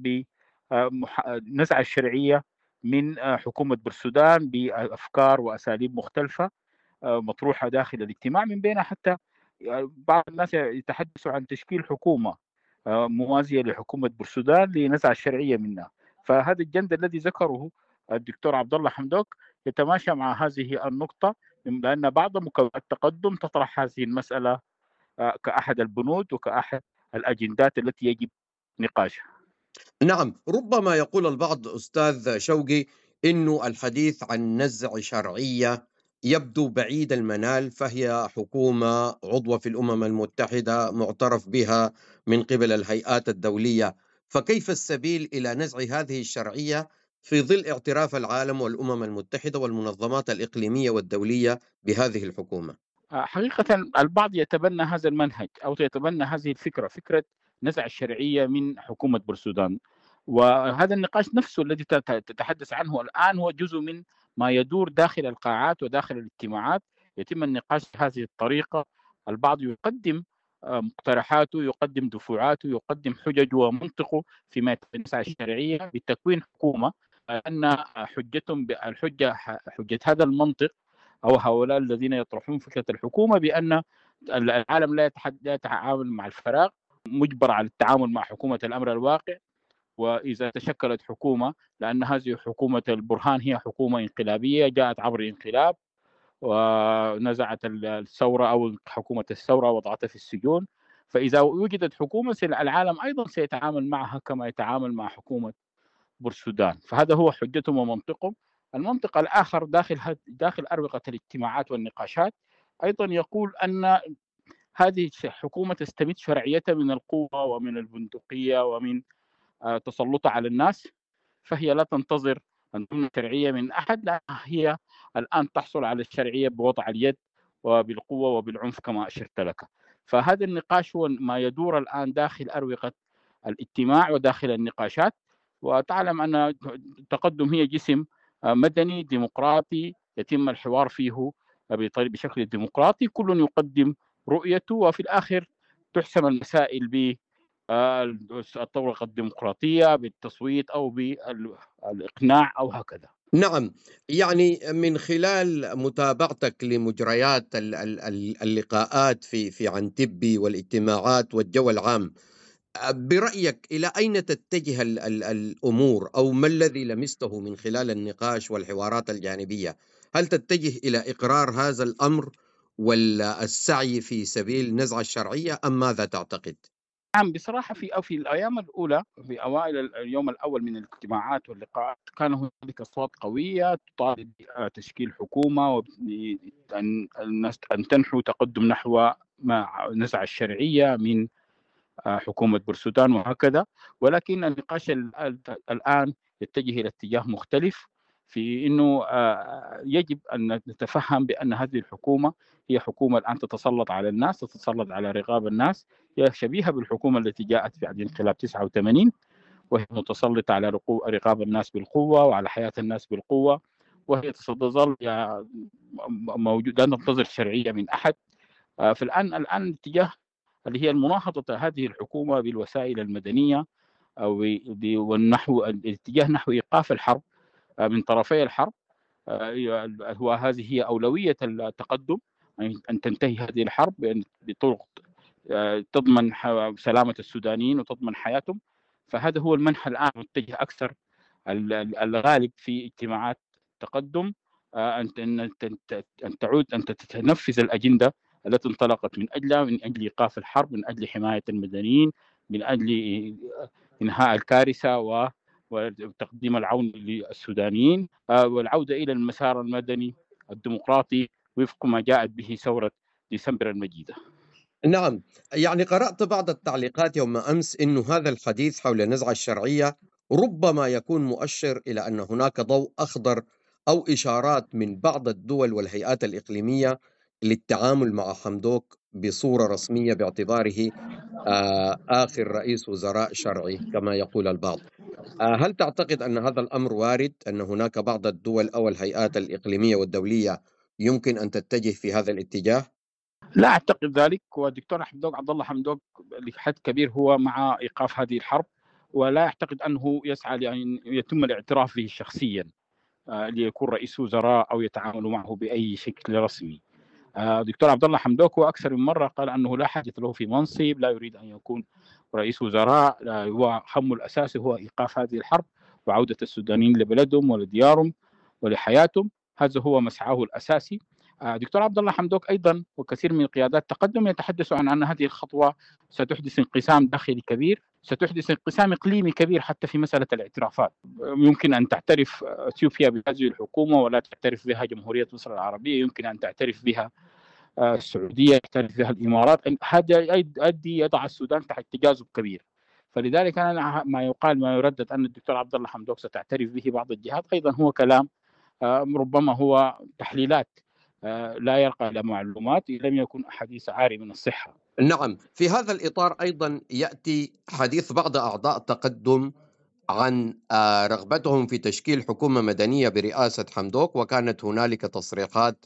بنزع الشرعية من حكومة بورسودان بأفكار وأساليب مختلفة مطروحة داخل الاجتماع، من بينها حتى بعض الناس يتحدثوا عن تشكيل حكومة موازية لحكومة بورسودان لنزع الشرعية منها. فهذا الجند الذي ذكره الدكتور عبد الله حمدوك يتماشى مع هذه النقطة، لأن بعض مكونات التقدم تطرح هذه المسألة كأحد البنود وكأحد الأجندات التي يجب نقاشها. نعم، ربما يقول البعض أستاذ شوقي إنه الحديث عن نزع شرعية يبدو بعيد المنال، فهي حكومة عضوة في الأمم المتحدة معترف بها من قبل الهيئات الدولية، فكيف السبيل إلى نزع هذه الشرعية في ظل اعتراف العالم والأمم المتحدة والمنظمات الإقليمية والدولية بهذه الحكومة؟ حقيقة البعض يتبنى هذا المنهج أو يتبنى هذه الفكرة، فكرة نزع الشرعية من حكومة بورسودان، وهذا النقاش نفسه الذي تتحدث عنه الآن هو جزء من ما يدور داخل القاعات وداخل الاجتماعات. يتم النقاش بهذه الطريقة، البعض يقدم مقترحاته، يقدم دفوعاته، يقدم حجج ومنطقه فيما يتنزع الشرعية بتكوين حكومة، أن حجتهم الحجة حجة هذا المنطق أو هؤلاء الذين يطرحون فكرة الحكومة بأن العالم لا يتعامل مع الفراغ، مجبر على التعامل مع حكومة الأمر الواقع. وإذا تشكلت حكومة، لأن هذه حكومة البرهان هي حكومة انقلابية جاءت عبر انقلاب ونزعت الثورة أو حكومة الثورة وضعتها في السجون، فإذا وجدت حكومة العالم أيضا سيتعامل معها كما يتعامل مع حكومة بورسودان. فهذا هو حجتهم ومنطقهم. المنطق الآخر داخل داخل أروقة الاجتماعات والنقاشات أيضا يقول أن هذه الحكومة تستمد شرعيتها من القوة ومن البندقية ومن تسلطها على الناس، فهي لا تنتظر أن تكون شرعية من أحد، لا هي الآن تحصل على الشرعية بوضع اليد وبالقوة وبالعنف كما أشرت لك. فهذا النقاش هو ما يدور الآن داخل أروقة الاجتماع وداخل النقاشات. وتعلم أن التقدم هي جسم مدني ديمقراطي يتم الحوار فيه بشكل ديمقراطي، كل يقدم رؤيته وفي الآخر تحسم المسائل بالطرق الديمقراطية بالتصويت أو بالإقناع أو هكذا. نعم، يعني من خلال متابعتك لمجريات اللقاءات في في عنتبي والاجتماعات والجو العام، برأيك إلى أين تتجه الأمور أو ما الذي لمسته من خلال النقاش والحوارات الجانبية؟ هل تتجه إلى إقرار هذا الأمر ولا السعي في سبيل نزع الشرعية أم ماذا تعتقد؟ نعم، بصراحة في أو في الأيام الأولى في أوائل اليوم الأول من الاجتماعات واللقاءات كان هنالك أصوات قوية تطالب بتشكيل حكومة وأن الناس أن تنحو تقدم نحو نزع الشرعية من حكومة بورسودان وهكذا. ولكن النقاش الآن يتجه إلى اتجاه مختلف في أنه يجب أن نتفهم بأن هذه الحكومة هي حكومة الآن تتسلط على الناس، تتسلط على رقاب الناس، هي شبيهة بالحكومة التي جاءت بعد انقلاب تسعة وثمانين وهي متسلطة على رقاب الناس بالقوة وعلى حياة الناس بالقوة، وهي تظل موجودة لا تنتظر شرعية من أحد. فالآن الآن الاتجاه اللي هي المناهضة هذه الحكومة بالوسائل المدنية أو والنحو الاتجاه نحو إيقاف الحرب من طرفي الحرب، هو هذه هي أولوية التقدم، أن تنتهي هذه الحرب بطرق تضمن سلامة السودانيين وتضمن حياتهم. فهذا هو المنحى الآن متجه أكثر الغالب في اجتماعات التقدم، أن أن تعود أن تتنفذ الأجندة التي انطلقت من أجلها، من أجل إيقاف الحرب، من أجل حماية المدنيين، من أجل إنهاء الكارثة وتقديم العون للسودانيين والعودة إلى المسار المدني الديمقراطي وفق ما جاءت به ثورة ديسمبر المجيدة. نعم، يعني قرأت بعض التعليقات يوم أمس إنه هذا الحديث حول نزع الشرعية ربما يكون مؤشر إلى أن هناك ضوء أخضر أو إشارات من بعض الدول والهيئات الإقليمية للتعامل مع حمدوك بصورة رسمية باعتباره آخر رئيس وزراء شرعي كما يقول البعض. هل تعتقد أن هذا الأمر وارد، أن هناك بعض الدول أو الهيئات الإقليمية والدولية يمكن أن تتجه في هذا الاتجاه؟ لا أعتقد ذلك، والدكتور حمدوك عبد الله حمدوك لحد كبير هو مع إيقاف هذه الحرب، ولا أعتقد أنه يسعى لأن يتم الاعتراف به شخصيا ليكون رئيس وزراء أو يتعامل معه بأي شكل رسمي. دكتور عبد الله حمدوك هو أكثر من مرة قال أنه لا حاجة له في منصب، لا يريد أن يكون رئيس وزراء، هو همه الأساسي هو إيقاف هذه الحرب وعودة السودانيين لبلدهم ولديارهم ولحياتهم، هذا هو مسعاه الأساسي. دكتور عبد الله حمدوك أيضا وكثير من قيادات التقدم يتحدثوا عن أن هذه الخطوة ستحدث انقسام داخلي كبير، ستحدث انقسام إقليمي كبير حتى في مسألة الاعترافات. يمكن أن تعترف إثيوبيا بهذه الحكومة ولا تعترف بها جمهورية مصر العربية، يمكن أن تعترف بها السعودية، تعترف بها الإمارات، هذا يؤدي يضع السودان تحت تجاذب كبير. فلذلك أنا ما يقال ما يردد أن الدكتور عبد الله حمدوك ستعترف به بعض الجهات أيضا هو كلام ربما هو تحليلات لا يرقى إلى معلومات، لم يكن حديث عاري من الصحة. نعم، في هذا الإطار أيضا يأتي حديث بعض أعضاء التقدم عن رغبتهم في تشكيل حكومة مدنية برئاسة حمدوك، وكانت هنالك تصريحات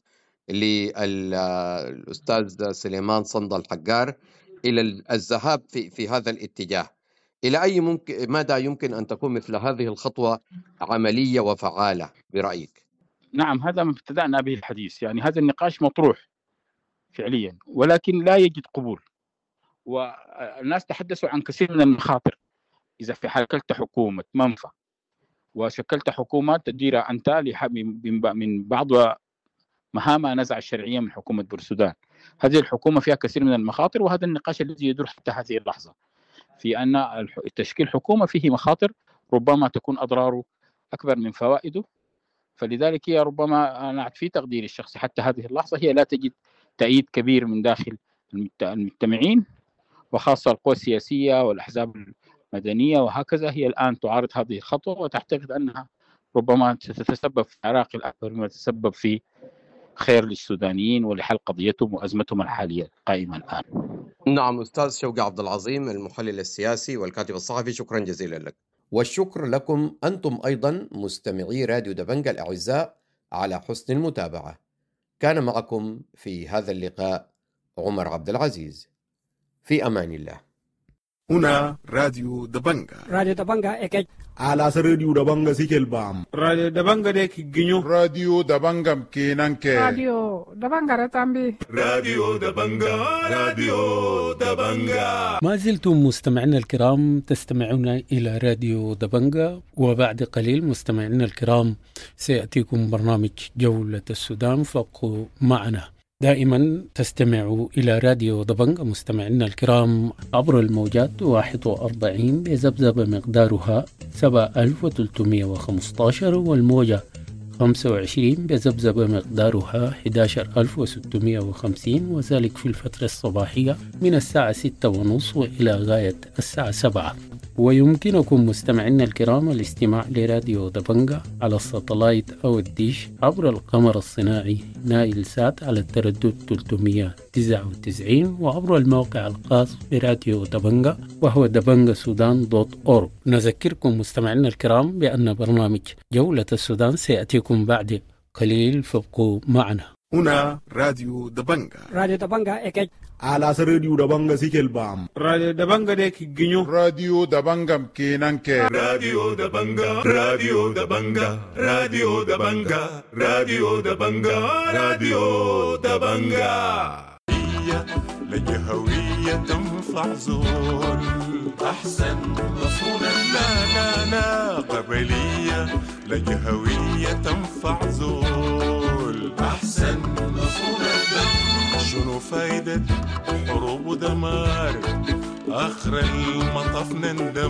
للأستاذ سليمان صندل حجار إلى الذهاب في في هذا الاتجاه. إلى أي ممكن مدى يمكن أن تكون مثل هذه الخطوة عملية وفعالة برأيك؟ نعم، هذا ما ابتدأنا به الحديث، يعني هذا النقاش مطروح فعليا ولكن لا يجد قبول، والناس تحدثوا عن كثير من المخاطر إذا في شكلت حكومة منفى وشكلت حكومة تدير أنت من بعض مهام نزع الشرعية من حكومة بورسودان. هذه الحكومة فيها كثير من المخاطر، وهذا النقاش الذي يدور حتى هذه اللحظة في أن تشكيل حكومة فيه مخاطر ربما تكون أضراره أكبر من فوائده. فلذلك هي ربما أنا في تقديري الشخصي حتى هذه اللحظة هي لا تجد تأييد كبير من داخل المجتمعين، وخاصة القوى السياسية والأحزاب المدنية وهكذا، هي الآن تعارض هذه الخطوة وتعتقد أنها ربما تتسبب في العراق الأكبر مما تتسبب في خير للسودانيين ولحل قضيتهم وأزمتهم الحالية قائمة الآن. نعم أستاذ شوقي عبد العظيم المحلل السياسي والكاتب الصحفي، شكرا جزيلا لك. والشكر لكم أنتم أيضا مستمعي راديو دبنجة الأعزاء على حسن المتابعة. كان معكم في هذا اللقاء عمر عبد العزيز، في أمان الله. هنا راديو دبنجة. راديو دبنجة إكيد. على راديو دبنجة سيكل بام. راديو دبنجة ديك جنيو. راديو دبنجة مكينانك. راديو دبنجة رتامبي. راديو دبنجة. راديو دبنجة. ما زلتم مستمعينا الكرام تستمعون إلى راديو دبنجة، وبعد قليل مستمعينا الكرام سيأتيكم برنامج جولة السودان، فابقوا معنا. دائما تستمعوا إلى راديو دبنجة مستمعينا الكرام عبر الموجات واحد وأربعين بذبذبة مقدارها سبعة آلاف وثلاثمئة وخمسة عشر، والموجة خمسة وعشرين بذبذبة مقدارها أحد عشر ألف وستمئة وخمسين، وذلك في الفترة الصباحية من الساعة ستة ونصف وإلى غاية الساعة سبعة. ويمكنكم مستمعينا الكرام الاستماع لراديو دبنجة على الساتلايت أو الديش عبر القمر الصناعي نايل سات على التردد ثلاثمئة وتسعة وتسعين، وعبر الموقع الخاص براديو دبنجة وهو دبنجة سودان دوت أورغ. نذكركم مستمعينا الكرام بأن برنامج جولة السودان سيأتيكم بعد قليل، فابقوا معنا. هنا راديو دبنجة. راديو دبنجة إكيد. على راديو دبنجة سيكل بام. راديو دبنجة ديك جنيو. راديو دبنجة مكينانك. راديو دبنجة. راديو دبنجة. راديو دبنجة. راديو دبنجة. راديو دبنجة. لجهوية تنفع زول أحسن مصونة. لا لا لا قبلية لجهوية تنفع زول أحسن مصونة. شنو فايدة حروب ودمار آخر المطاف نندم.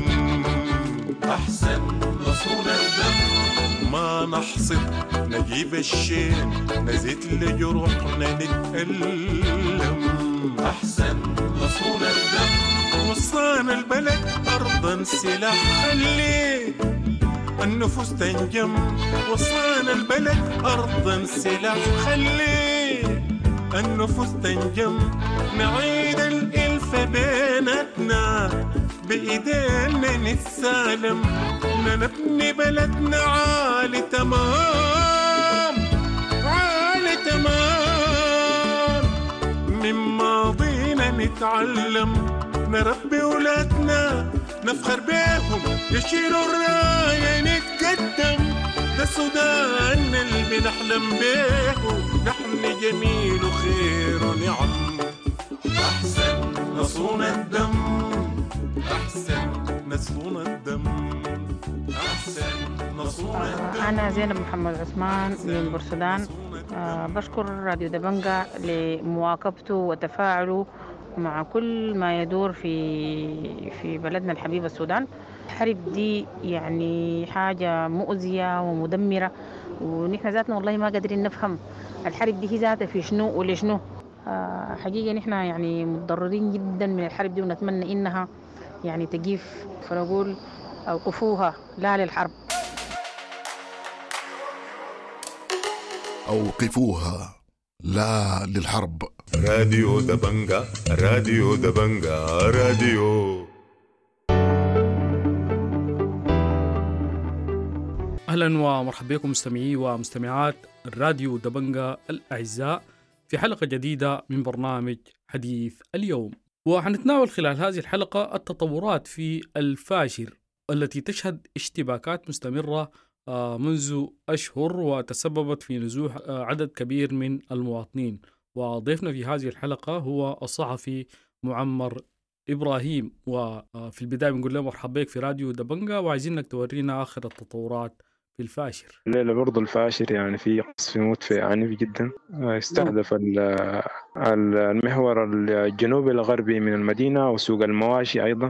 أحسن مصونة ما نحصد نجيب الشين نزيد لجروحنا نتألم. أحسن مصونة الدم وصانا البلد أرضا سلاح خلي النفوس تنجم. وصانا البلد أرضا سلاح خلي النفوس تنجم. نعيد الإلف بيناتنا بإيدينا نتسالم. نبني بلدنا عالي تمام عالي تمام. من ماضينا نتعلم نربي ولادنا نفخر بيهم يشيلوا الراية نتقدم. ده السودان اللي بنحلم بيه نحن جميل وخير ونعم. أحسن نصون الدم أحسن نصون الدم أحسن نصون الدم. أنا زينب محمد عثمان من بورسودان. أه بشكر راديو دبنجة لمواكبته وتفاعله مع كل ما يدور في في بلدنا الحبيب السودان. الحرب دي يعني حاجة مؤذية ومدمرة، ونحن ذاتنا والله ما قادرين نفهم الحرب دي ذاتها في شنو ولشنو. أه حقيقة نحن يعني متضررين جدا من الحرب دي، ونتمنى إنها يعني تجيف، فنقول أوقفوها لا للحرب. أوقفوها لا للحرب. راديو دبنجة. راديو دبنجة. راديو. أهلا ومرحبا بكم مستمعي ومستمعات راديو دبنجة الأعزاء في حلقة جديدة من برنامج حديث اليوم. وحنتناول خلال هذه الحلقة التطورات في الفاشر التي تشهد اشتباكات مستمرة منذ أشهر وتسببت في نزوح عدد كبير من المواطنين. وضيفنا في هذه الحلقة هو الصحفي معمر إبراهيم. وفي البداية بنقول له مرحبا بك في راديو دبنجة، وعايزينك تورينا آخر التطورات في الفاشر. الليلة برضو الفاشر يعني في قصف مدفع عنيف جدا استهدف المحور الجنوبي الغربي من المدينة وسوق المواشي أيضا،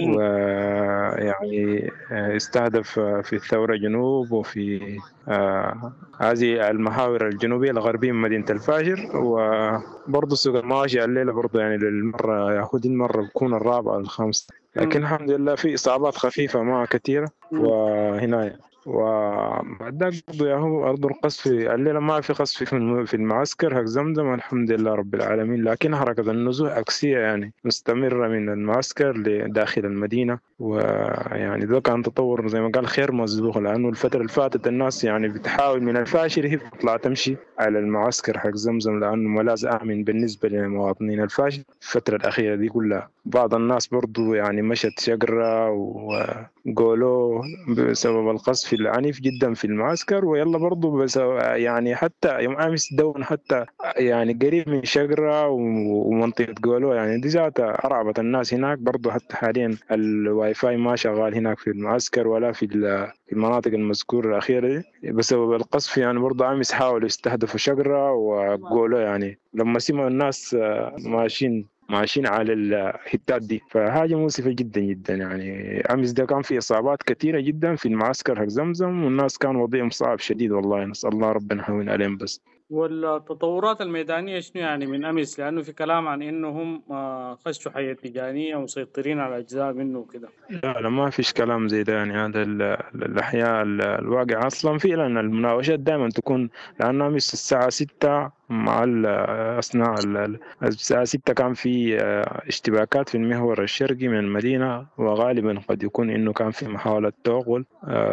ويعني استهدف في الثورة جنوب وفي هذه المحاور الجنوبية الغربية من مدينة الفاشر. وبرضو سوق المواشي الليلة برضو يعني للمرة يأخذ المرة بكون الرابعة الخامسة، لكن الحمد لله في إصابات خفيفة ما كثيرة. وهنا وبعد ذاك برضه يا هو أرض القصف الليلة ما في قصف في في المعسكر هك زمزم الحمد لله رب العالمين، لكن حركة النزوح عكسية يعني مستمرة من المعسكر لداخل المدينة. ويعني ده كان تطور زي ما قال خير مسبوق، لأنه الفترة اللي فاتت الناس يعني بتحاول من الفاشر هي تطلع تمشي على المعسكر حق زمزم لأنه ملاذ آمن بالنسبة للمواطنين الفاشر الفترة الأخيرة دي كلها. بعض الناس برضو يعني مشت شقرة وقولوا بسبب القصف العنيف جدا في المعسكر، ويلا برضو بس يعني حتى يوم أمس دون حتى يعني قريب من شقرة ومنطقة قولوا يعني دي ذاتها أرعبت الناس هناك. برضو حتى حاليا الواي فاي ما شغال هناك في المعسكر ولا في في المناطق المذكورة الأخيرة دي بسبب القصف. يعني برضو أمس حاولوا يستهدفوا شقرة وقولوا يعني لما سمعوا الناس ماشيين ماشيين على الحتات دي، فحاجة مؤسفة جدا جدا. يعني أمس ده كان في إصابات كثيرة جدا في المعسكر حق زمزم، والناس كان وضعهم صعب شديد والله، نسأل الله ربنا يهون عليهم. بس والتطورات الميدانية شنو يعني من أمس؟ لأنه في كلام عن إنهم خشوا حي التجانية ومسيطرين على أجزاء منه وكده. لا لا ما فيش كلام زي ده. يعني هذا الأحياء الواقع أصلا فعلا المناوشات دائما تكون، لأن أمس الساعة ستة مع أثناء الساعة ستة كان في اشتباكات في المحور الشرقي من المدينة، وغالبا قد يكون إنه كان في محاولة تغول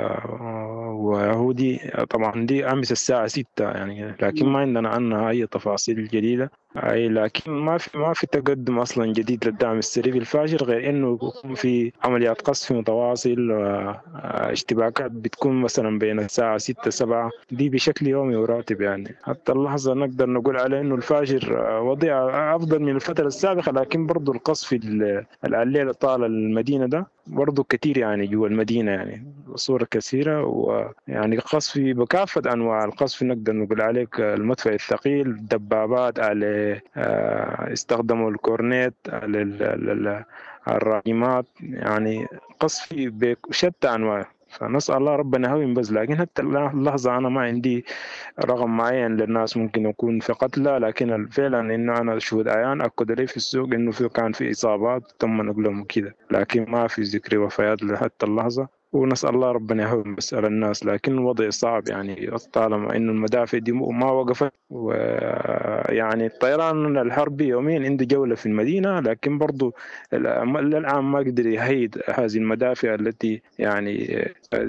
ويهودي طبعا دي أمس الساعة ستة يعني، لكن ما عندنا عنها أي تفاصيل جديدة. أي لكن ما في ما في تقدم أصلا جديد للدعم السري في الفاشر، غير إنه يكون في عمليات قصف متواصل واشتباكات بتكون مثلا بين الساعة ستة سبعة دي بشكل يومي وراتب. يعني حتى اللحظة نقدر نقول على إنه الفاشر وضع أفضل من الفترة السابقة، لكن برضو القصف الليلة طال المدينة ده برضو كتير يعني جوا المدينة يعني بصورة كثيرة، ويعني قصف بكافة أنواع القصف. نقدر نقول عليك المدفع الثقيل، الدبابات، على استخدموا الكورنيت، على الراجمات، يعني قصف بشتى أنواع. فنسأل الله ربنا هون بس. لكن حتى اللحظة أنا ما عندي رقم معين للناس ممكن يكون في قتلى، لكن فعلا إنه أنا شهود عيان أكد لي في السوق إنه في كان في إصابات تم نقلهم كده، لكن ما في ذكر وفيات حتى اللحظة. ونسأل الله ربنا يهون بس على الناس، لكن الوضع صعب يعني طالما إنه المدافع دي ما وقفت. ويعني الطيران الحربي يوميا عنده جولة في المدينة، لكن برضو للآن ما قدر يهيد هذه المدافع التي يعني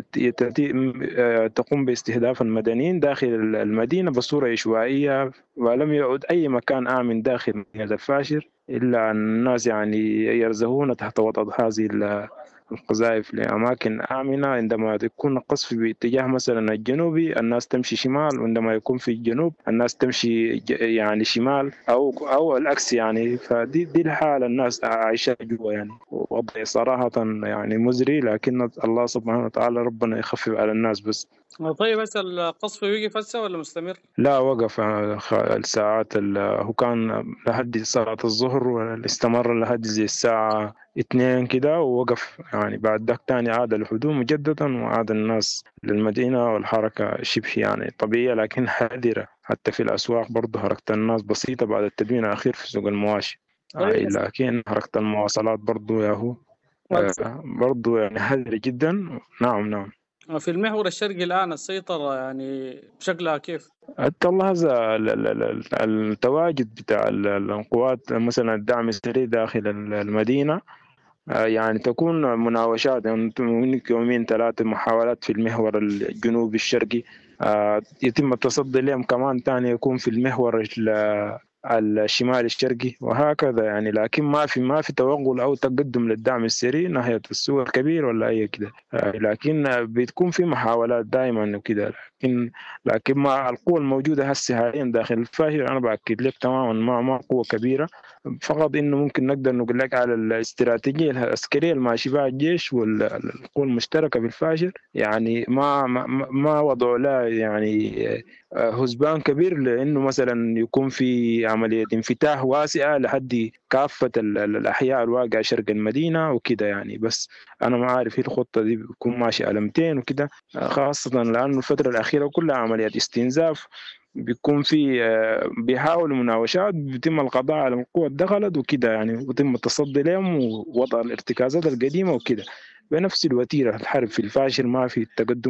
تقوم باستهداف المدنيين داخل المدينة بصورة عشوائية، ولم يعد أي مكان آمن داخل هذا الفاشر إلا أن الناس يعني يرزهون تحت وطأ هذه القذائف لأماكن آمنة. عندما يكون القصف باتجاه مثلا الجنوبي الناس تمشي شمال، وعندما يكون في الجنوب الناس تمشي يعني شمال أو أو العكس يعني. فدي دي الحالة الناس عايشة جوا يعني، وضع صراحة يعني مزري، لكن الله سبحانه وتعالى ربنا يخفف على الناس بس. طيب بس القصف وقف هسه ولا مستمر؟ لا وقف الساعات هو كان لحد صلاة الظهر واستمر لحد زي الساعة اثنين كده ووقف. يعني بعد ذاك تاني عاد الهدوء مجددا وعاد الناس للمدينة والحركة شبه يعني طبيعية لكن حذرة. حتى في الأسواق برضه حركة الناس بسيطة بعد التدوين الأخير في سوق المواشي. آه لكن حركة المواصلات برضه ياهو آه برضه يعني حذرة جدا. نعم نعم. في المحور الشرقي الآن السيطرة يعني بشكلها كيف؟ حتى هذا التواجد بتاع القوات مثلا الدعم السري داخل المدينة يعني تكون مناوشات يعني يومين ثلاثة محاولات في المحور الجنوبي الشرقي يتم التصدي لهم، كمان تاني يكون في المحور الشمال الشرقي وهكذا يعني. لكن ما في ما في توغل او تقدم للدعم السري ناحيه السوق الكبير ولا اي كده، لكن بتكون في محاولات دائما وكده. لكن لكن مع القوه الموجوده هسه حاليا داخل الفاشر انا باكد لك تماما ما ما قوه كبيره، فقط انه ممكن نقدر نقول لك على الاستراتيجيه العسكريه الماشي بها الجيش والقوه المشتركه في الفاشر يعني ما ما, ما وضعوا لا يعني هزبان كبير لانه مثلا يكون في عمليه انفتاح واسعه لحد كافه الاحياء الواقعه شرق المدينه وكده يعني. بس انا ما عارف هي الخطه دي بتكون ماشيه على مئتين وكده، خاصه لانه الفتره الاخيره كلها عمليات استنزاف بيكون في بيحاولوا مناوشات بيتم القضاء على القوى دخلت وكده يعني، ويتم التصدي لهم ووضع الارتكازات القديمه وكده بنفس الوتيره. الحرب في الفاشر ما في تقدم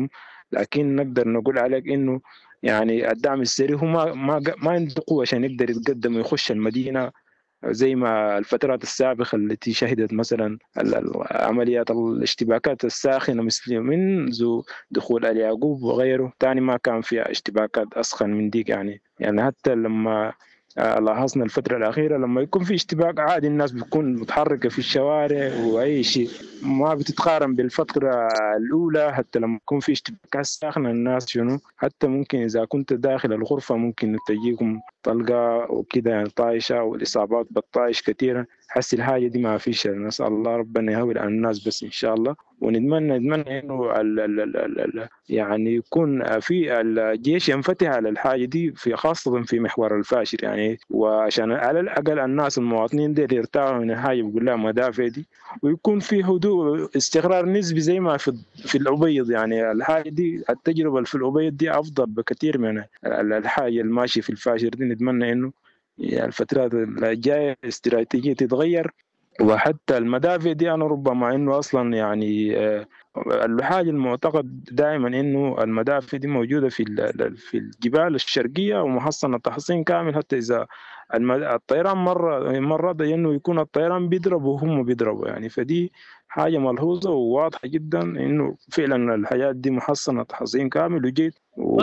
لكن نقدر نقول عليك إنه يعني الدعم السريع هو ما ما ما عنده قوة عشان يقدر يتقدم ويخش المدينة زي ما الفترات السابقة التي شهدت مثلا عمليات الاشتباكات الساخنة مثل منذ دخول آل يعقوب وغيره. تاني ما كان فيها اشتباكات أسخن من ديك يعني يعني حتى لما لاحظنا الفترة الأخيرة لما يكون في اشتباك عادي الناس بتكون متحركة في الشوارع وأي شيء، ما بتتقارن بالفترة الأولى. حتى لما يكون في اشتباكات ساخنة الناس شنو حتى ممكن إذا كنت داخل الغرفة ممكن تجيكم طلقة وكده يعني طايشة، والإصابات بالطايش كثيرة. حس الحاجة دي ما فيش، نسأل الله ربنا يهون على الناس بس إن شاء الله. ونتمنى نتمنى إنه ال ال ال ال يعني يكون في الجيش ينفتح على الحاجة دي في خاصة في محور الفاشر يعني، وعشان على الأقل الناس المواطنين دي يرتاحوا من الحاجة بيقول لها مدافع دي، ويكون في هدوء استقرار نسبي زي ما في في الأبيض. يعني الحاجة دي التجربة اللي في الأبيض دي أفضل بكثير من الحاجة الماشية في الفاشر دي. نتمنى إنه يعني الفترات الجاية استراتيجية تتغير، وحتى المدافع دي أنا ربما إنه أصلا يعني الحاجة المعتقد دائما إنه المدافع دي موجودة في في الجبال الشرقية ومحصنة تحصين كامل، حتى إذا الطيران مرة مرة إنه يكون الطيران بيضرب وهم بيضربوا يعني. فدي حاجة ملحوظة وواضحة جدا إنه فعلا الحياة دي محصنة تحصين كامل وجيد و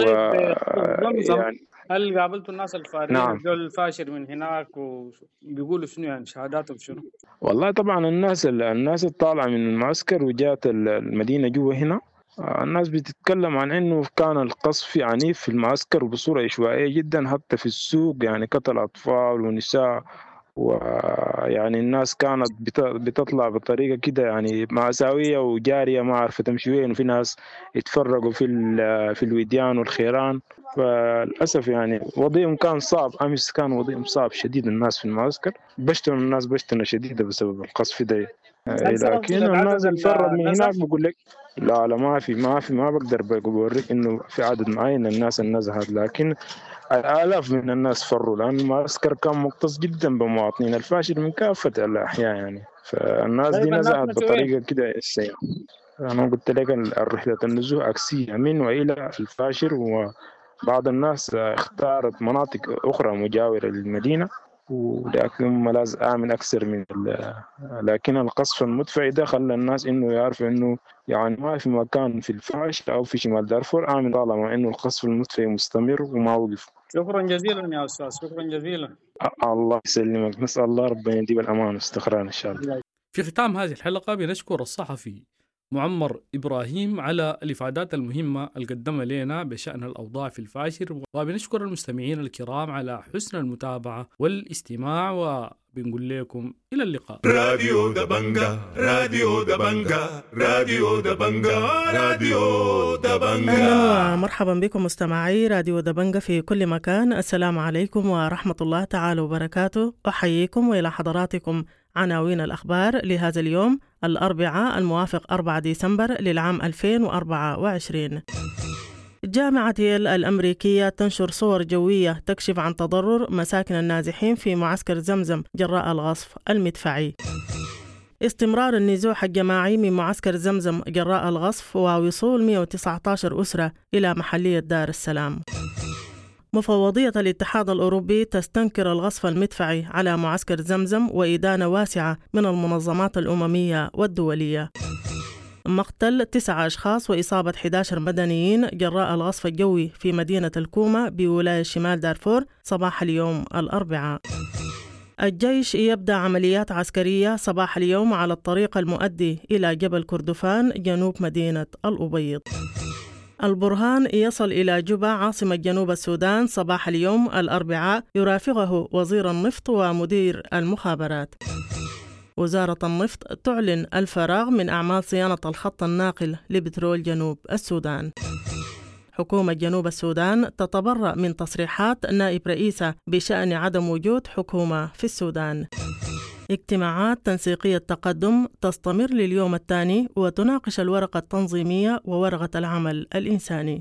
يعني هل قابلتوا الناس الفارين نعم. دول الفاشر من هناك وبيقولوا شنو يعني شهاداتهم شنو؟ والله طبعا الناس الناس الطالعة من المعسكر وجات المدينة جوا هنا، الناس بتتكلم عن انه كان القصف عنيف في المعسكر وبصورة عشوائية جدا، حتى في السوق يعني قتل اطفال ونساء، ويعني الناس كانت بتطلع بطريقة كده يعني مأساوية وجارية ما عارفة تمشي وين، وفي ناس يتفرقوا في في الوديان والخيران. فللأسف يعني وضعهم كان صعب، أمس كان وضعهم صعب شديد الناس في المعسكر، بشتنا الناس بشتنا شديدة بسبب القصف ده. لكن الناس الفرد من هناك بقول لك لا لا ما في ما في ما بقدر بوريك إنه في عدد معين الناس النزهات، لكن آلاف من الناس فروا لأن المعسكر كان مختص جدا بمواطنين الفاشل من كافة الأحياء يعني. فالناس دي نزهت بطريقة كده السيئة. أنا قلت لك الرحلة النزوح عكسية من وإلى الفاشر، وبعض الناس اختارت مناطق أخرى مجاورة للمدينة، ولكن ملاذ آمن أكثر من لكن القصف المدفعي ده خلى الناس إنه يعرفوا إنه يعني ما في مكان في الفاشل أو في شمال دارفور آمن طالما إنه القصف المدفعي مستمر وما وقف. شكرا جزيلا يا أستاذ، شكرا جزيلا. الله يسلمك، نسأل الله ربنا يديم الأمان والاستقرار إن شاء الله. في ختام هذه الحلقة بنشكر الصحفي معمر إبراهيم على الإفادات المهمة اللي قدمها لنا بشأن الأوضاع في الفاشر، وبنشكر المستمعين الكرام على حسن المتابعة والاستماع، وبنقول لكم إلى اللقاء. راديو دبنجا راديو دبنجا راديو دبنجا راديو دبنجا. أهلا ومرحبا بكم مستمعي راديو دبنجا في كل مكان. السلام عليكم ورحمة الله تعالى وبركاته. أحييكم وإلى حضراتكم عناوين الأخبار لهذا اليوم الأربعاء الموافق أربعة ديسمبر للعام ألفين وأربعة وعشرين. جامعة ييل الأمريكية تنشر صور جوية تكشف عن تضرر مساكن النازحين في معسكر زمزم جراء الغصف المدفعي. استمرار النزوح الجماعي من معسكر زمزم جراء الغصف ووصول مئة وتسعة عشر أسرة إلى محلية دار السلام. مفوضية الاتحاد الأوروبي تستنكر الغصف المدفعي على معسكر زمزم وإدانة واسعة من المنظمات الأممية والدولية. مقتل تسعة أشخاص وإصابة أحد عشر مدنيين جراء الغصف الجوي في مدينة الكومة بولاية شمال دارفور صباح اليوم الأربعاء. الجيش يبدأ عمليات عسكرية صباح اليوم على الطريق المؤدي إلى جبل كردفان جنوب مدينة الأبيض. البرهان يصل إلى جوبا عاصمة جنوب السودان صباح اليوم الأربعاء، يرافقه وزير النفط ومدير المخابرات. وزارة النفط تعلن الفراغ من أعمال صيانة الخط الناقل لبترول جنوب السودان. حكومة جنوب السودان تتبرأ من تصريحات نائب رئيسة بشأن عدم وجود حكومة في السودان. اجتماعات تنسيقية تقدم تستمر لليوم الثاني وتناقش الورقة التنظيمية وورقة العمل الإنساني.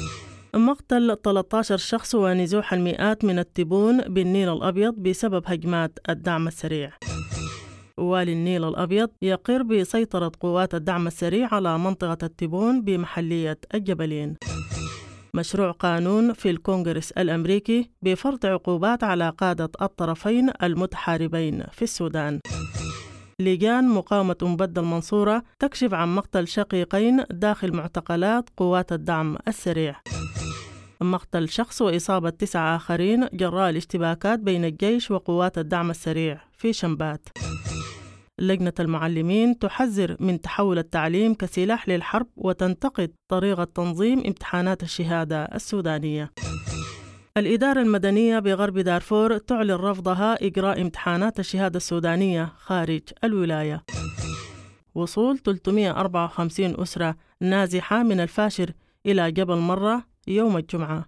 مقتل ثلاثة عشر شخص ونزوح المئات من التبون بالنيل الأبيض بسبب هجمات الدعم السريع. والي النيل الأبيض يقر بسيطرة قوات الدعم السريع على منطقة التبون بمحلية الجبلين. مشروع قانون في الكونغرس الأمريكي بفرض عقوبات على قادة الطرفين المتحاربين في السودان. لجان مقاومة مبدل المنصورة تكشف عن مقتل شقيقين داخل معتقلات قوات الدعم السريع. مقتل شخص وإصابة تسعة آخرين جراء الاشتباكات بين الجيش وقوات الدعم السريع في شنبات. لجنة المعلمين تحذر من تحول التعليم كسلاح للحرب وتنتقد طريقة تنظيم امتحانات الشهادة السودانية. الإدارة المدنية بغرب دارفور تعلن رفضها إجراء امتحانات الشهادة السودانية خارج الولاية. وصول ثلاثمئة وأربعة وخمسين أسرة نازحة من الفاشر إلى جبل مرة يوم الجمعة.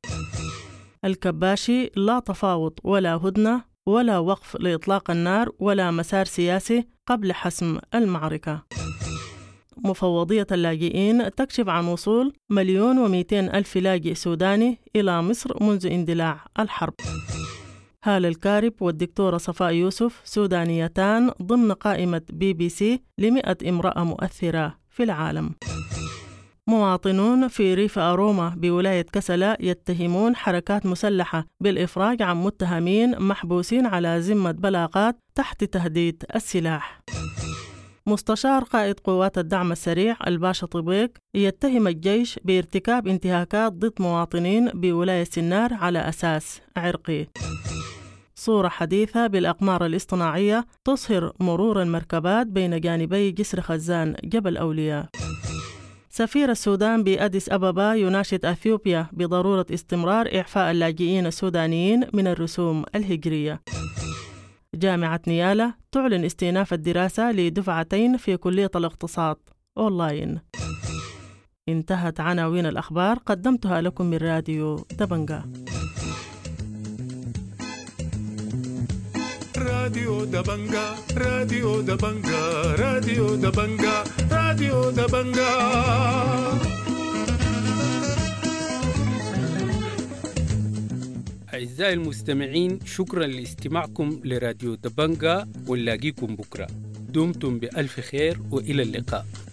الكباشي لا تفاوض ولا هدنة ولا وقف لإطلاق النار ولا مسار سياسي قبل حسم المعركة. مفوضية اللاجئين تكشف عن وصول مليون ومئتين ألف لاجئ سوداني إلى مصر منذ اندلاع الحرب. هالة الكارب والدكتورة صفاء يوسف سودانيتان ضمن قائمة بي بي سي لمئة امرأة مؤثرة في العالم. مواطنون في ريف أروما بولاية كسلا يتهمون حركات مسلحة بالإفراج عن متهمين محبوسين على ذمة بلاغات تحت تهديد السلاح. مستشار قائد قوات الدعم السريع الباشا طبيق يتهم الجيش بارتكاب انتهاكات ضد مواطنين بولاية سنار على أساس عرقي. صورة حديثة بالأقمار الاصطناعية تظهر مرور المركبات بين جانبي جسر خزان جبل أولياء. سفير السودان بأديس أبابا يناشد أثيوبيا بضرورة استمرار إعفاء اللاجئين السودانيين من الرسوم الهجرية. جامعة نيالا تعلن استئناف الدراسة لدفعتين في كلية الاقتصاد أونلاين. انتهت عناوين الأخبار قدمتها لكم من راديو دبنجا. راديو دبنجا راديو دبنجا راديو دبنجا راديو دبنجا. أعزائي المستمعين، شكرا لاستماعكم لراديو دبنجا، ونلاقيكم بكرة. دمتم بألف خير وإلى اللقاء.